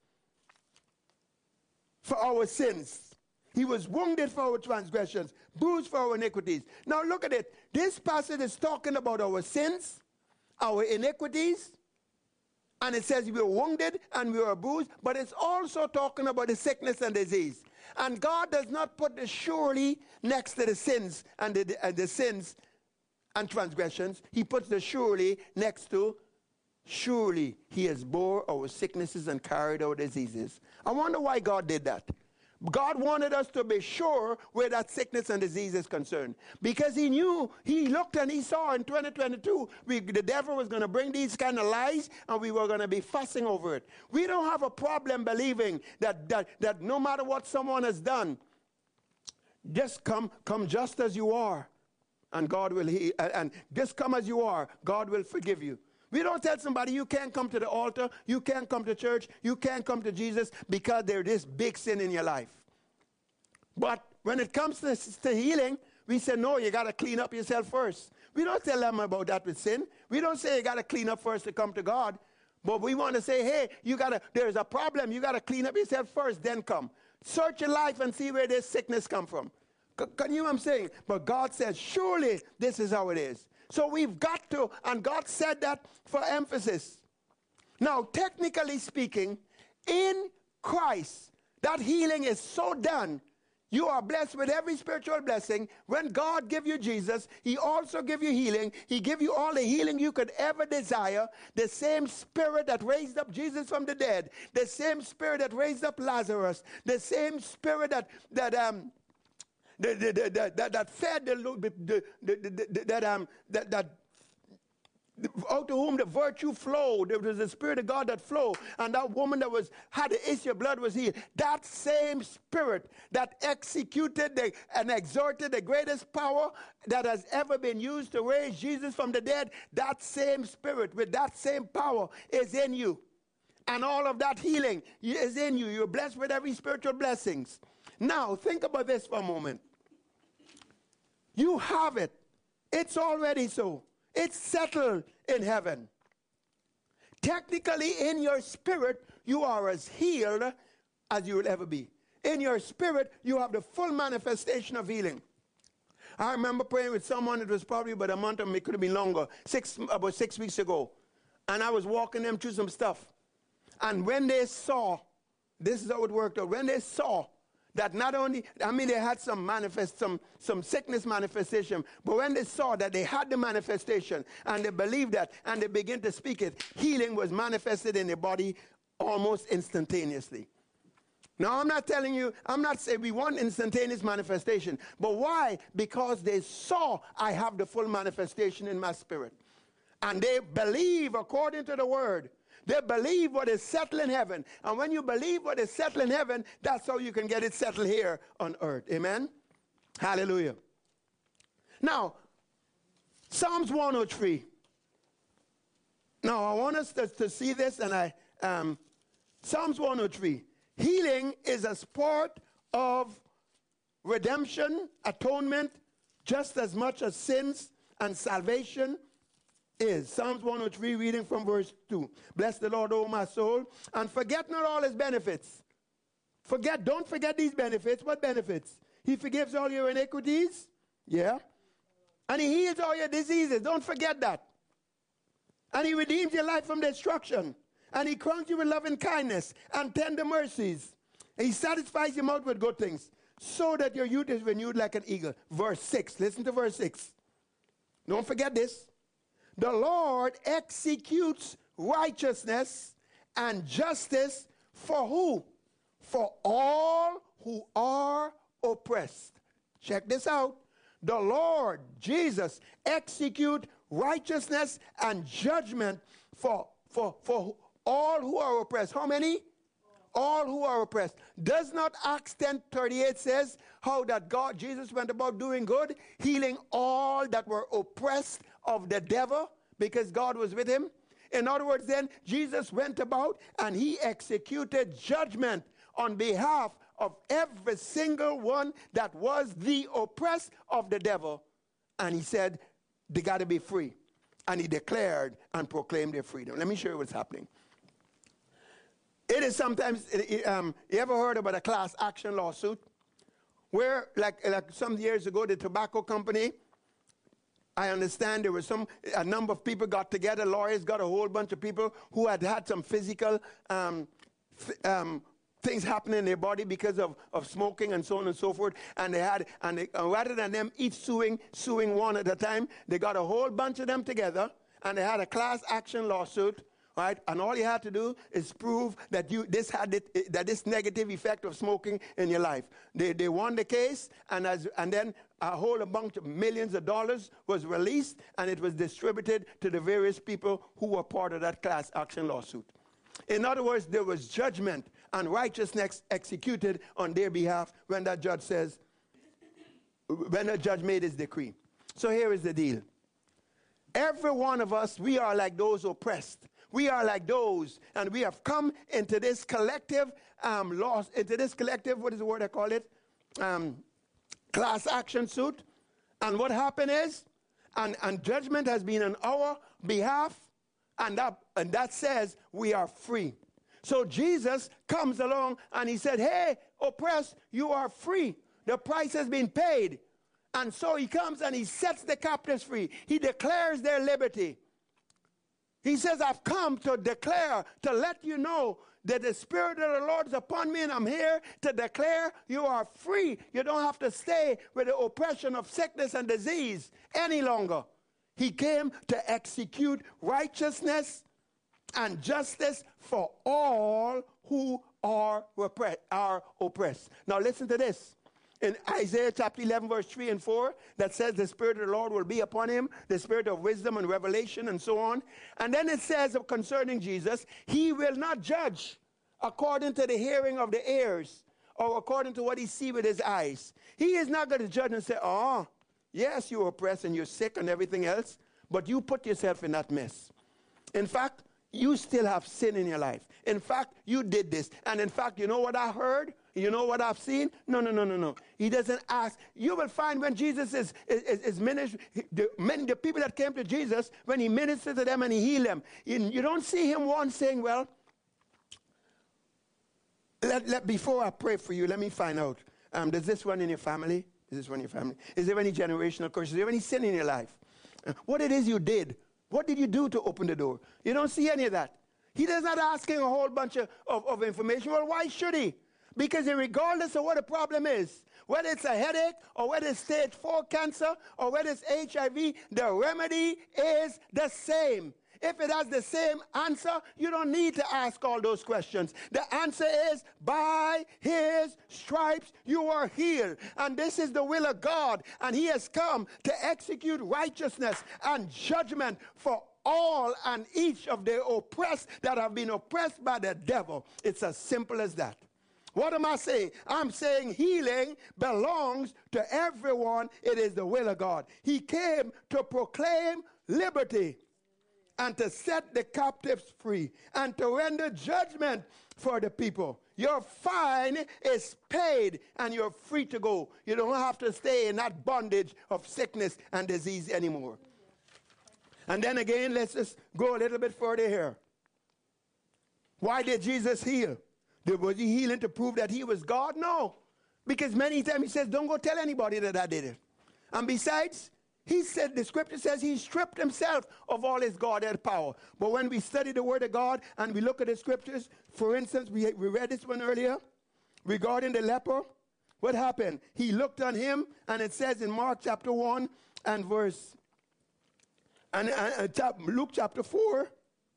for our sins. He was wounded for our transgressions, bruised for our iniquities. Now look at it. This passage is talking about our sins, our iniquities, and it says we were wounded and we were bruised, but it's also talking about the sickness and disease. And God does not put the surely next to the sins and the sins and transgressions. He puts the surely next to surely. He has bore our sicknesses and carried our diseases. I wonder why God did that. God wanted us to be sure where that sickness and disease is concerned. Because he knew, he looked and he saw in 2022, the devil was going to bring these kind of lies and we were going to be fussing over it. We don't have a problem believing that no matter what someone has done, just come just as you are. And God will heal. And just come as you are, God will forgive you. We don't tell somebody you can't come to the altar, you can't come to church, you can't come to Jesus because there's this big sin in your life. But when it comes to healing, we say, no, you got to clean up yourself first. We don't tell them about that with sin. We don't say you got to clean up first to come to God. But we want to say, hey, there's a problem. You got to clean up yourself first, then come. Search your life and see where this sickness come from. Can you know what I'm saying? But God says, surely this is how it is. So we've got to, and God said that for emphasis. Now, technically speaking, in Christ, that healing is so done. You are blessed with every spiritual blessing. When God gives you Jesus, he also gives you healing. He gives you all the healing you could ever desire. The same spirit that raised up Jesus from the dead, the same spirit that raised up Lazarus, the same spirit that fed out of whom the virtue flowed. There was the Spirit of God that flowed, and that woman that had the issue of blood was healed. That same Spirit that executed and exerted the greatest power that has ever been used to raise Jesus from the dead, that same Spirit with that same power is in you. And all of that healing is in you. You're blessed with every spiritual blessings. Now, think about this for a moment. You have it. It's already so. It's settled in heaven. Technically, in your spirit, you are as healed as you will ever be. In your spirit, you have the full manifestation of healing. I remember praying with someone, it was probably about a month, or it could have been longer, about 6 weeks ago. And I was walking them through some stuff. And when they saw, this is how it worked out, when they saw that not only, they had some sickness manifestation, but when they saw that they had the manifestation and they believed that and they began to speak it, healing was manifested in their body almost instantaneously. Now, I'm not saying we want instantaneous manifestation, but why? Because they saw I have the full manifestation in my spirit. And they believe according to the word. They believe what is settled in heaven. And when you believe what is settled in heaven, that's how you can get it settled here on earth. Amen? Hallelujah. Now, Psalms 103. Now, I want us to see this, and Psalms 103. Healing is a part of redemption, atonement, just as much as sins and salvation is. Psalms 103, reading from verse 2. Bless the Lord, O my soul, and forget not all his benefits. Don't forget these benefits. What benefits? He forgives all your iniquities. Yeah. And he heals all your diseases. Don't forget that. And he redeems your life from destruction. And he crowns you with loving kindness and tender mercies. And he satisfies your mouth with good things, so that your youth is renewed like an eagle. Verse 6. Listen to verse 6. Don't forget this. The Lord executes righteousness and justice for who? For all who are oppressed. Check this out. The Lord, Jesus, execute righteousness and judgment for all who are oppressed. How many? All who are oppressed. Does not Acts 10:38 says how that God, Jesus went about doing good, healing all that were oppressed of the devil because God was with him? In other words, then, Jesus went about and he executed judgment on behalf of every single one that was the oppressed of the devil. And he said, they got to be free. And he declared and proclaimed their freedom. Let me show you what's happening. It is sometimes, you ever heard about a class action lawsuit? Where, like some years ago, the tobacco company, I understand there was a number of people got together, lawyers got a whole bunch of people who had some physical things happening in their body because of smoking and so on and so forth. And rather than them each suing one at a time, they got a whole bunch of them together, and they had a class action lawsuit, right? And all you had to do is prove that this negative effect of smoking in your life. They won the case, and then a whole bunch of millions of dollars was released, and it was distributed to the various people who were part of that class action lawsuit. In other words, there was judgment and righteousness executed on their behalf when that judge made his decree. So here is the deal. Every one of us, we are like those oppressed. We are like those, and we have come into this collective what is the word I call it? Class action suit. And what happened is, and judgment has been on our behalf, and that says we are free. So Jesus comes along and he said, hey, oppressed, you are free. The price has been paid. And so he comes and he sets the captives free. He declares their liberty. He says, I've come to declare, to let you know that the Spirit of the Lord is upon me, and I'm here to declare you are free. You don't have to stay with the oppression of sickness and disease any longer. He came to execute righteousness and justice for all who are oppressed. Now listen to this. In Isaiah chapter 11, verse 3 and 4, that says the Spirit of the Lord will be upon him, the Spirit of wisdom and revelation and so on. And then it says concerning Jesus, he will not judge according to the hearing of the ears or according to what he sees with his eyes. He is not going to judge and say, oh, yes, you're oppressed and you're sick and everything else, but you put yourself in that mess. In fact, you still have sin in your life. In fact, you did this. And in fact, you know what I heard? You know what I've seen? No. He doesn't ask. You will find when Jesus is ministering, the people that came to Jesus, when he ministered to them and he healed them, you don't see him once saying, well, before I pray for you, let me find out. Does this one in your family? Is this one in your family? Is there any generational curse? Is there any sin in your life? What it is you did? What did you do to open the door? You don't see any of that. He does not asking a whole bunch of information. Well, why should he? Because regardless of what the problem is, whether it's a headache or whether it's stage 4 cancer or whether it's HIV, the remedy is the same. If it has the same answer, you don't need to ask all those questions. The answer is, by his stripes you are healed. And this is the will of God. And he has come to execute righteousness and judgment for all and each of the oppressed that have been oppressed by the devil. It's as simple as that. What am I saying? I'm saying healing belongs to everyone. It is the will of God. He came to proclaim liberty and to set the captives free and to render judgment for the people. Your fine is paid and you're free to go. You don't have to stay in that bondage of sickness and disease anymore. And then again, let's just go a little bit further here. Why did Jesus heal? Was he healing to prove that he was God? No. Because many times he says, don't go tell anybody that I did it. And besides, he said, the scripture says he stripped himself of all his Godhead power. But when we study the word of God and we look at the scriptures, for instance, we read this one earlier regarding the leper. What happened? He looked on him, and it says in Mark chapter 1 and Luke chapter 4.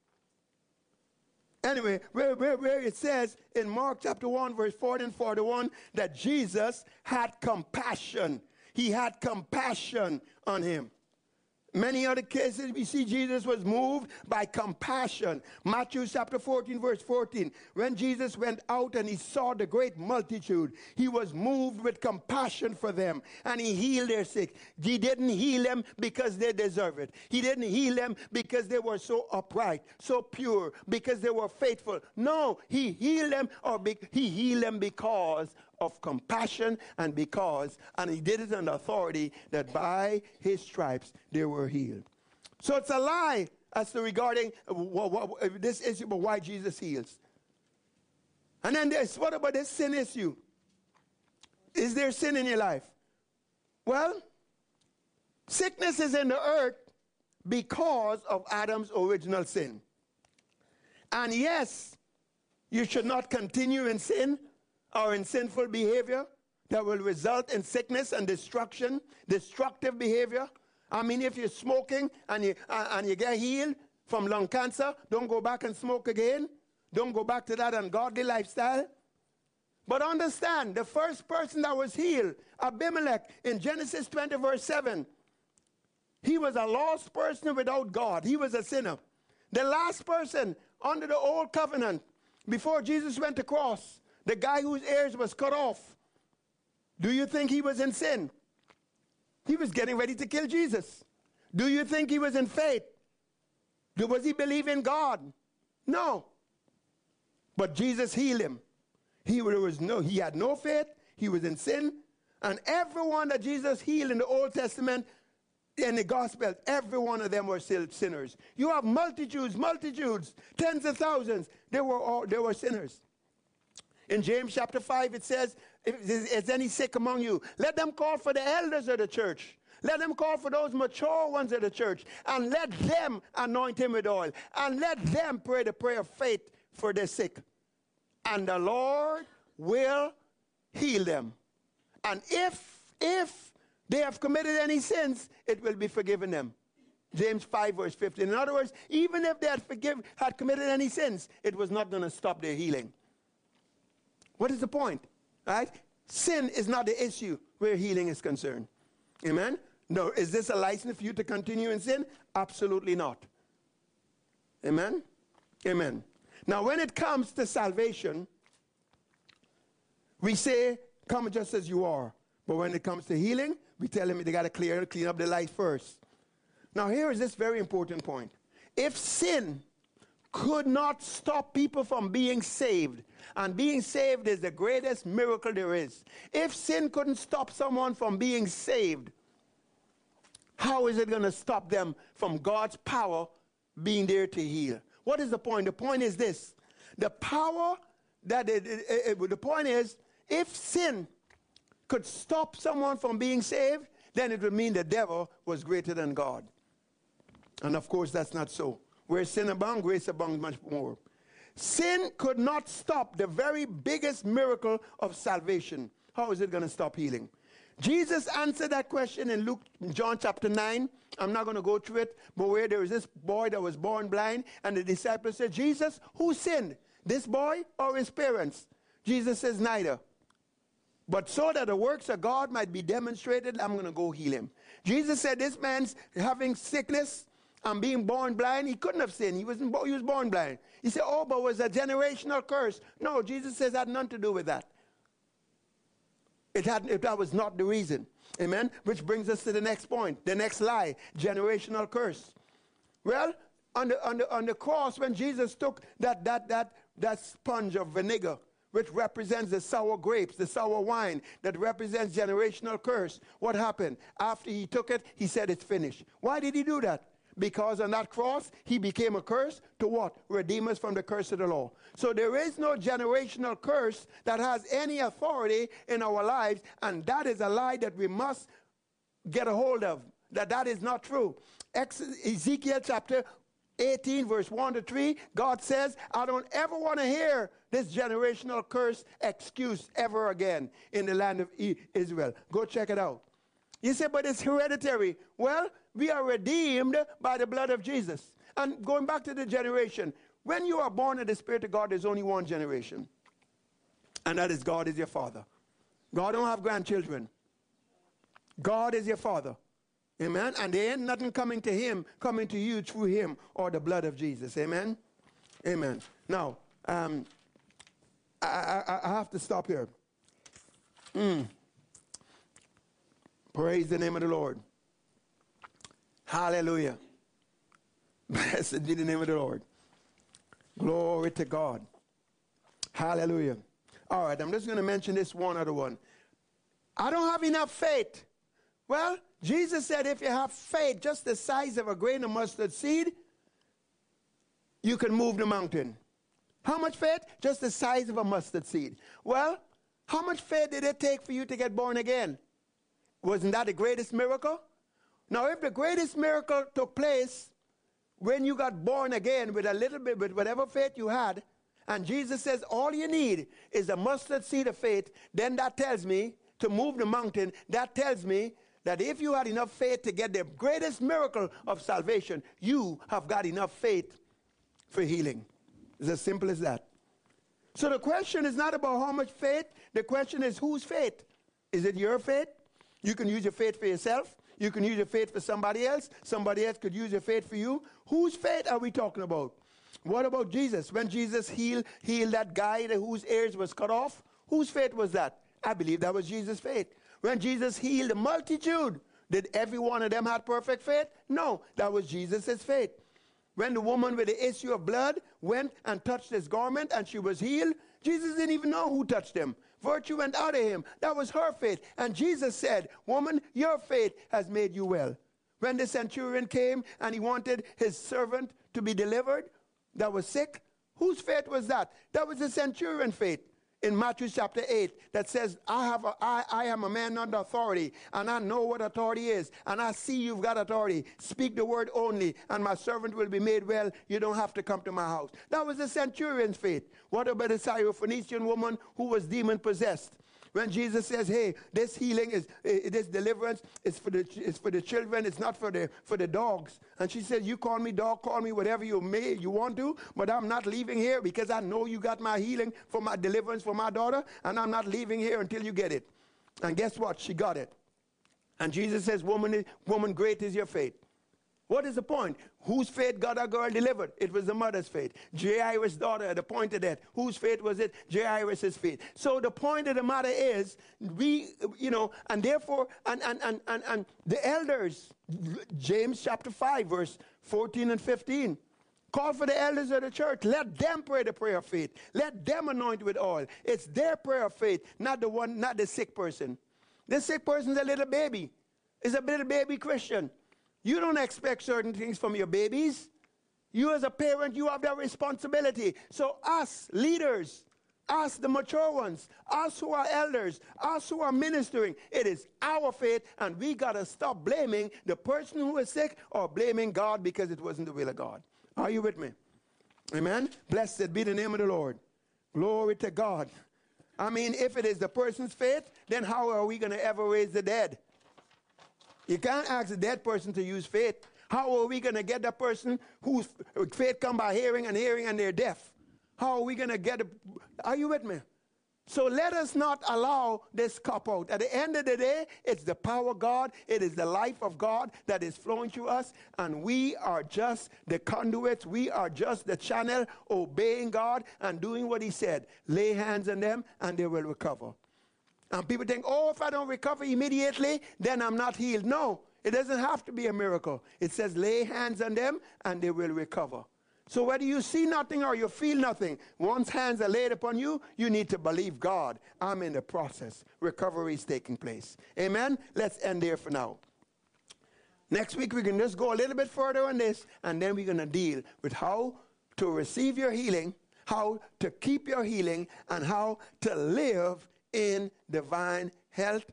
Anyway, where it says in Mark chapter 1, verse 40 and 41, that Jesus had compassion. He had compassion on him. Many other cases, we see Jesus was moved by compassion. Matthew chapter 14, verse 14. When Jesus went out and he saw the great multitude, he was moved with compassion for them, and he healed their sick. He didn't heal them because they deserve it. He didn't heal them because they were so upright, so pure, because they were faithful. No, he healed them, he healed them because of compassion and he did it on the authority that by his stripes they were healed. So it's a lie as to regarding this issue about why Jesus heals. And then what about this sin issue? Is there sin in your life? Well, sickness is in the earth because of Adam's original sin. And yes, You should not continue in sin or in sinful behavior that will result in sickness and destruction, destructive behavior. I mean, if you're smoking and you get healed from lung cancer, don't go back and smoke again. Don't go back to that ungodly lifestyle. But understand, the first person that was healed, Abimelech, in Genesis 20, verse 7, he was a lost person without God. He was a sinner. The last person under the old covenant, before Jesus went to cross, the guy whose ears was cut off, do you think he was in sin? He was getting ready to kill Jesus. Do you think he was in faith? Was he believing God? No. But Jesus healed him. He had no faith. He was in sin. And everyone that Jesus healed in the Old Testament, in the Gospels, every one of them were still sinners. You have multitudes, tens of thousands. They were sinners. In James chapter 5, it says, if is any sick among you, let them call for the elders of the church. Let them call for those mature ones of the church. And let them anoint him with oil. And let them pray the prayer of faith for the sick. And the Lord will heal them. And if they have committed any sins, it will be forgiven them. James 5 verse 15. In other words, even if they had committed any sins, it was not going to stop their healing. What is the point? Right? Sin is not the issue where healing is concerned. Amen? No, is this a license for you to continue in sin? Absolutely not. Amen? Amen. Now, when it comes to salvation, we say, come just as you are. But when it comes to healing, we tell them they got to clean up their life first. Now, here is this very important point. If sin could not stop people from being saved, and being saved is the greatest miracle there is. If sin couldn't stop someone from being saved, how is it going to stop them from God's power being there to heal? What is the point? The point is this. The point is, if sin could stop someone from being saved, then it would mean the devil was greater than God. And of course, that's not so. Where sin abounds, grace abounds much more. Sin could not stop the very biggest miracle of salvation. How is it going to stop healing? Jesus answered that question in John chapter 9. I'm not going to go through it, but where there was this boy that was born blind, and the disciples said, Jesus, who sinned, this boy or his parents? Jesus says, neither. But so that the works of God might be demonstrated, I'm going to go heal him. Jesus said, this man's having sickness and being born blind. He couldn't have sinned. He was born blind. He said, oh, but it was a generational curse. No, Jesus says it had nothing to do with that. That was not the reason. Amen? Which brings us to the next point, the next lie, generational curse. Well, on the cross, when Jesus took that sponge of vinegar, which represents the sour grapes, the sour wine, that represents generational curse, what happened? After he took it, he said it's finished. Why did he do that? Because on that cross, he became a curse to what? Redeem us from the curse of the law. So there is no generational curse that has any authority in our lives, and that is a lie that we must get a hold of. That is not true. Ezekiel chapter 18, verse 1 to 3, God says, I don't ever want to hear this generational curse excuse ever again in the land of Israel. Go check it out. You say, but it's hereditary. Well, we are redeemed by the blood of Jesus. And going back to the generation, when you are born of the Spirit of God, there's only one generation. And that is God is your father. God don't have grandchildren. God is your father. Amen? And there ain't nothing coming to him, coming to you through him or the blood of Jesus. Amen? Amen. Now, I have to stop here. Praise the name of the Lord. Hallelujah. Blessed be the name of the Lord. Glory to God. Hallelujah. All right, I'm just going to mention this one other one. I don't have enough faith. Well, Jesus said if you have faith just the size of a grain of mustard seed, you can move the mountain. How much faith? Just the size of a mustard seed. Well, how much faith did it take for you to get born again? Wasn't that the greatest miracle? Now, if the greatest miracle took place when you got born again with a little bit, with whatever faith you had, And Jesus says all you need is a mustard seed of faith. Then that tells me to move the mountain. That tells me that if you had enough faith to get the greatest miracle of salvation, you have got enough faith for healing. It's as simple as that. So the question is not about how much faith. The question is whose faith? Is it your faith? You can use your faith for yourself. You can use your faith for somebody else. Somebody else could use your faith for you. Whose faith are we talking about? What about Jesus? When Jesus healed that guy whose ears was cut off, whose faith was that? I believe that was Jesus' faith. When Jesus healed the multitude, did every one of them have perfect faith? No, that was Jesus' faith. When the woman with the issue of blood went and touched his garment and she was healed, Jesus didn't even know who touched him. Virtue went out of him. That was her faith. And Jesus said, woman, your faith has made you well. When the centurion came and he wanted his servant to be delivered that was sick, whose faith was that? That was the centurion faith. In Matthew chapter 8, that says, I am a man under authority, and I know what authority is, and I see you've got authority. Speak the word only, and my servant will be made well. You don't have to come to my house. That was the centurion's faith. What about the Syrophoenician woman who was demon-possessed? When Jesus says, hey, this healing this deliverance is for the children, it's not for the dogs. And she said, you call me dog, call me whatever you want to, but I'm not leaving here because I know you got my healing for my deliverance for my daughter, and I'm not leaving here until you get it. And guess what? She got it. And Jesus says, woman, great is your faith. What is the point? Whose faith got a girl delivered? It was the mother's faith. Jairus' daughter at the point of death. Whose faith was it? Jairus' faith. So the point of the matter is, and therefore, and the elders, James chapter 5, verse 14 and 15. Call for the elders of the church. Let them pray the prayer of faith. Let them anoint with oil. It's their prayer of faith, not the sick person. The sick person's a little baby. It's a little baby Christian. You don't expect certain things from your babies. You as a parent, you have that responsibility. So us, leaders, us, the mature ones, us who are elders, us who are ministering, it is our faith, and we got to stop blaming the person who is sick or blaming God because it wasn't the will of God. Are you with me? Amen? Blessed be the name of the Lord. Glory to God. I mean, if it is the person's faith, then how are we going to ever raise the dead? You can't ask a dead person to use faith. How are we going to get that person whose faith come by hearing and they're deaf? How are we going to get it? Are you with me? So let us not allow this cop out. At the end of the day, it's the power of God. It is the life of God that is flowing through us. And we are just the conduits. We are just the channel obeying God and doing what he said. Lay hands on them and they will recover. And people think, oh, if I don't recover immediately, then I'm not healed. No, it doesn't have to be a miracle. It says lay hands on them and they will recover. So whether you see nothing or you feel nothing, once hands are laid upon you, you need to believe God. I'm in the process. Recovery is taking place. Amen? Let's end there for now. Next week, we can just go a little bit further on this, and then we're going to deal with how to receive your healing, how to keep your healing, and how to live in divine health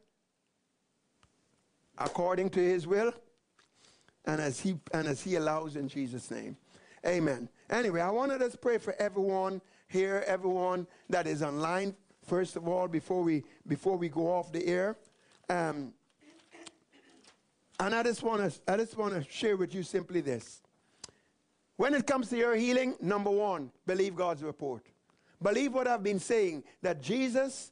according to his will and as he allows in Jesus' name. Amen. Anyway, I wanted us to pray for everyone here, everyone that is online, first of all, before we go off the air. And I just want to share with you simply this. When it comes to your healing, number one, believe God's report. Believe what I've been saying, that Jesus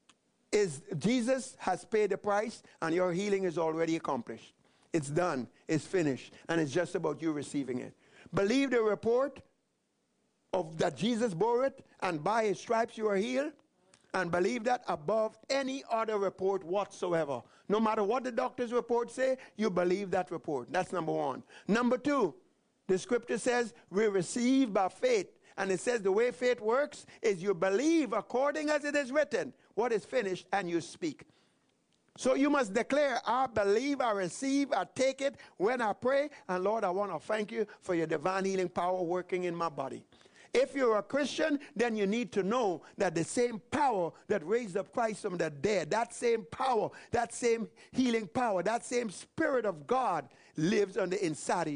has paid the price and your healing is already accomplished. It's done. It's finished. And it's just about you receiving it. Believe the report of that Jesus bore it, and by his stripes you are healed. And believe that above any other report whatsoever. No matter what the doctor's report say, you believe that report. That's number one. Number two, the scripture says we receive by faith. And it says the way faith works is you believe according as it is written what is finished, and you speak. So you must declare, I believe, I receive, I take it when I pray. And Lord, I want to thank you for your divine healing power working in my body. If you're a Christian, then you need to know that the same power that raised up Christ from the dead, that same power, that same healing power, that same Spirit of God lives on the inside of you.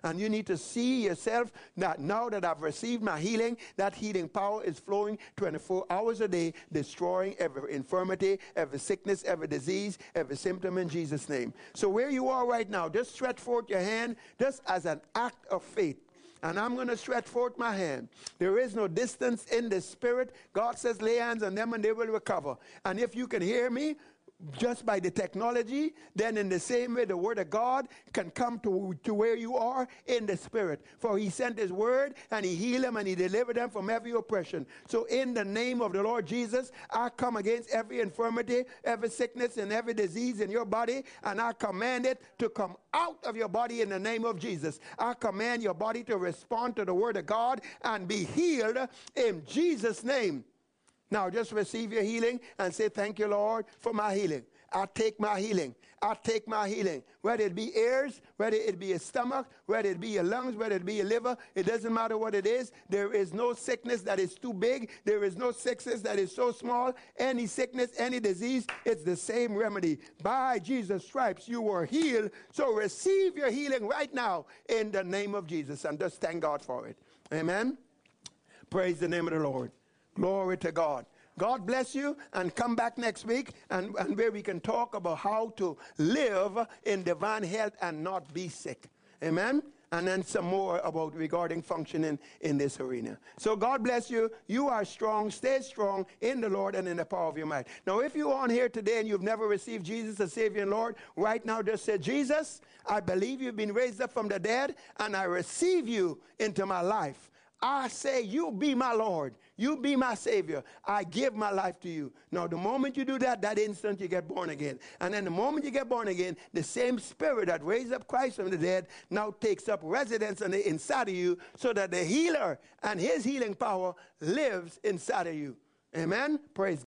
And you need to see yourself that now that I've received my healing, that healing power is flowing 24 hours a day, destroying every infirmity, every sickness, every disease, every symptom in Jesus' name. So where you are right now, just stretch forth your hand just as an act of faith. And I'm going to stretch forth my hand. There is no distance in the spirit. God says, lay hands on them and they will recover. And if you can hear me, just by the technology, then in the same way the word of God can come to where you are in the spirit. For he sent his word and he healed them and he delivered them from every oppression. So in the name of the Lord Jesus, I come against every infirmity, every sickness and every disease in your body, and I command it to come out of your body in the name of Jesus. I command your body to respond to the word of God and be healed in Jesus' name. Now just receive your healing and say, thank you, Lord, for my healing. I take my healing. I take my healing. Whether it be ears, whether it be your stomach, whether it be your lungs, whether it be your liver, it doesn't matter what it is. There is no sickness that is too big. There is no sickness that is so small. Any sickness, any disease, it's the same remedy. By Jesus' stripes, you were healed. So receive your healing right now in the name of Jesus. And just thank God for it. Amen. Praise the name of the Lord. Glory to God. God bless you, and come back next week and where we can talk about how to live in divine health and not be sick. Amen? And then some more about regarding functioning in this arena. So God bless you. You are strong. Stay strong in the Lord and in the power of your might. Now, if you're on here today and you've never received Jesus as Savior and Lord, right now just say, Jesus, I believe you've been raised up from the dead, and I receive you into my life. I say, you be my Lord. You be my Savior. I give my life to you. Now, the moment you do that, that instant you get born again. And then the moment you get born again, the same spirit that raised up Christ from the dead now takes up residence on the inside of you, so that the healer and his healing power lives inside of you. Amen? Praise God.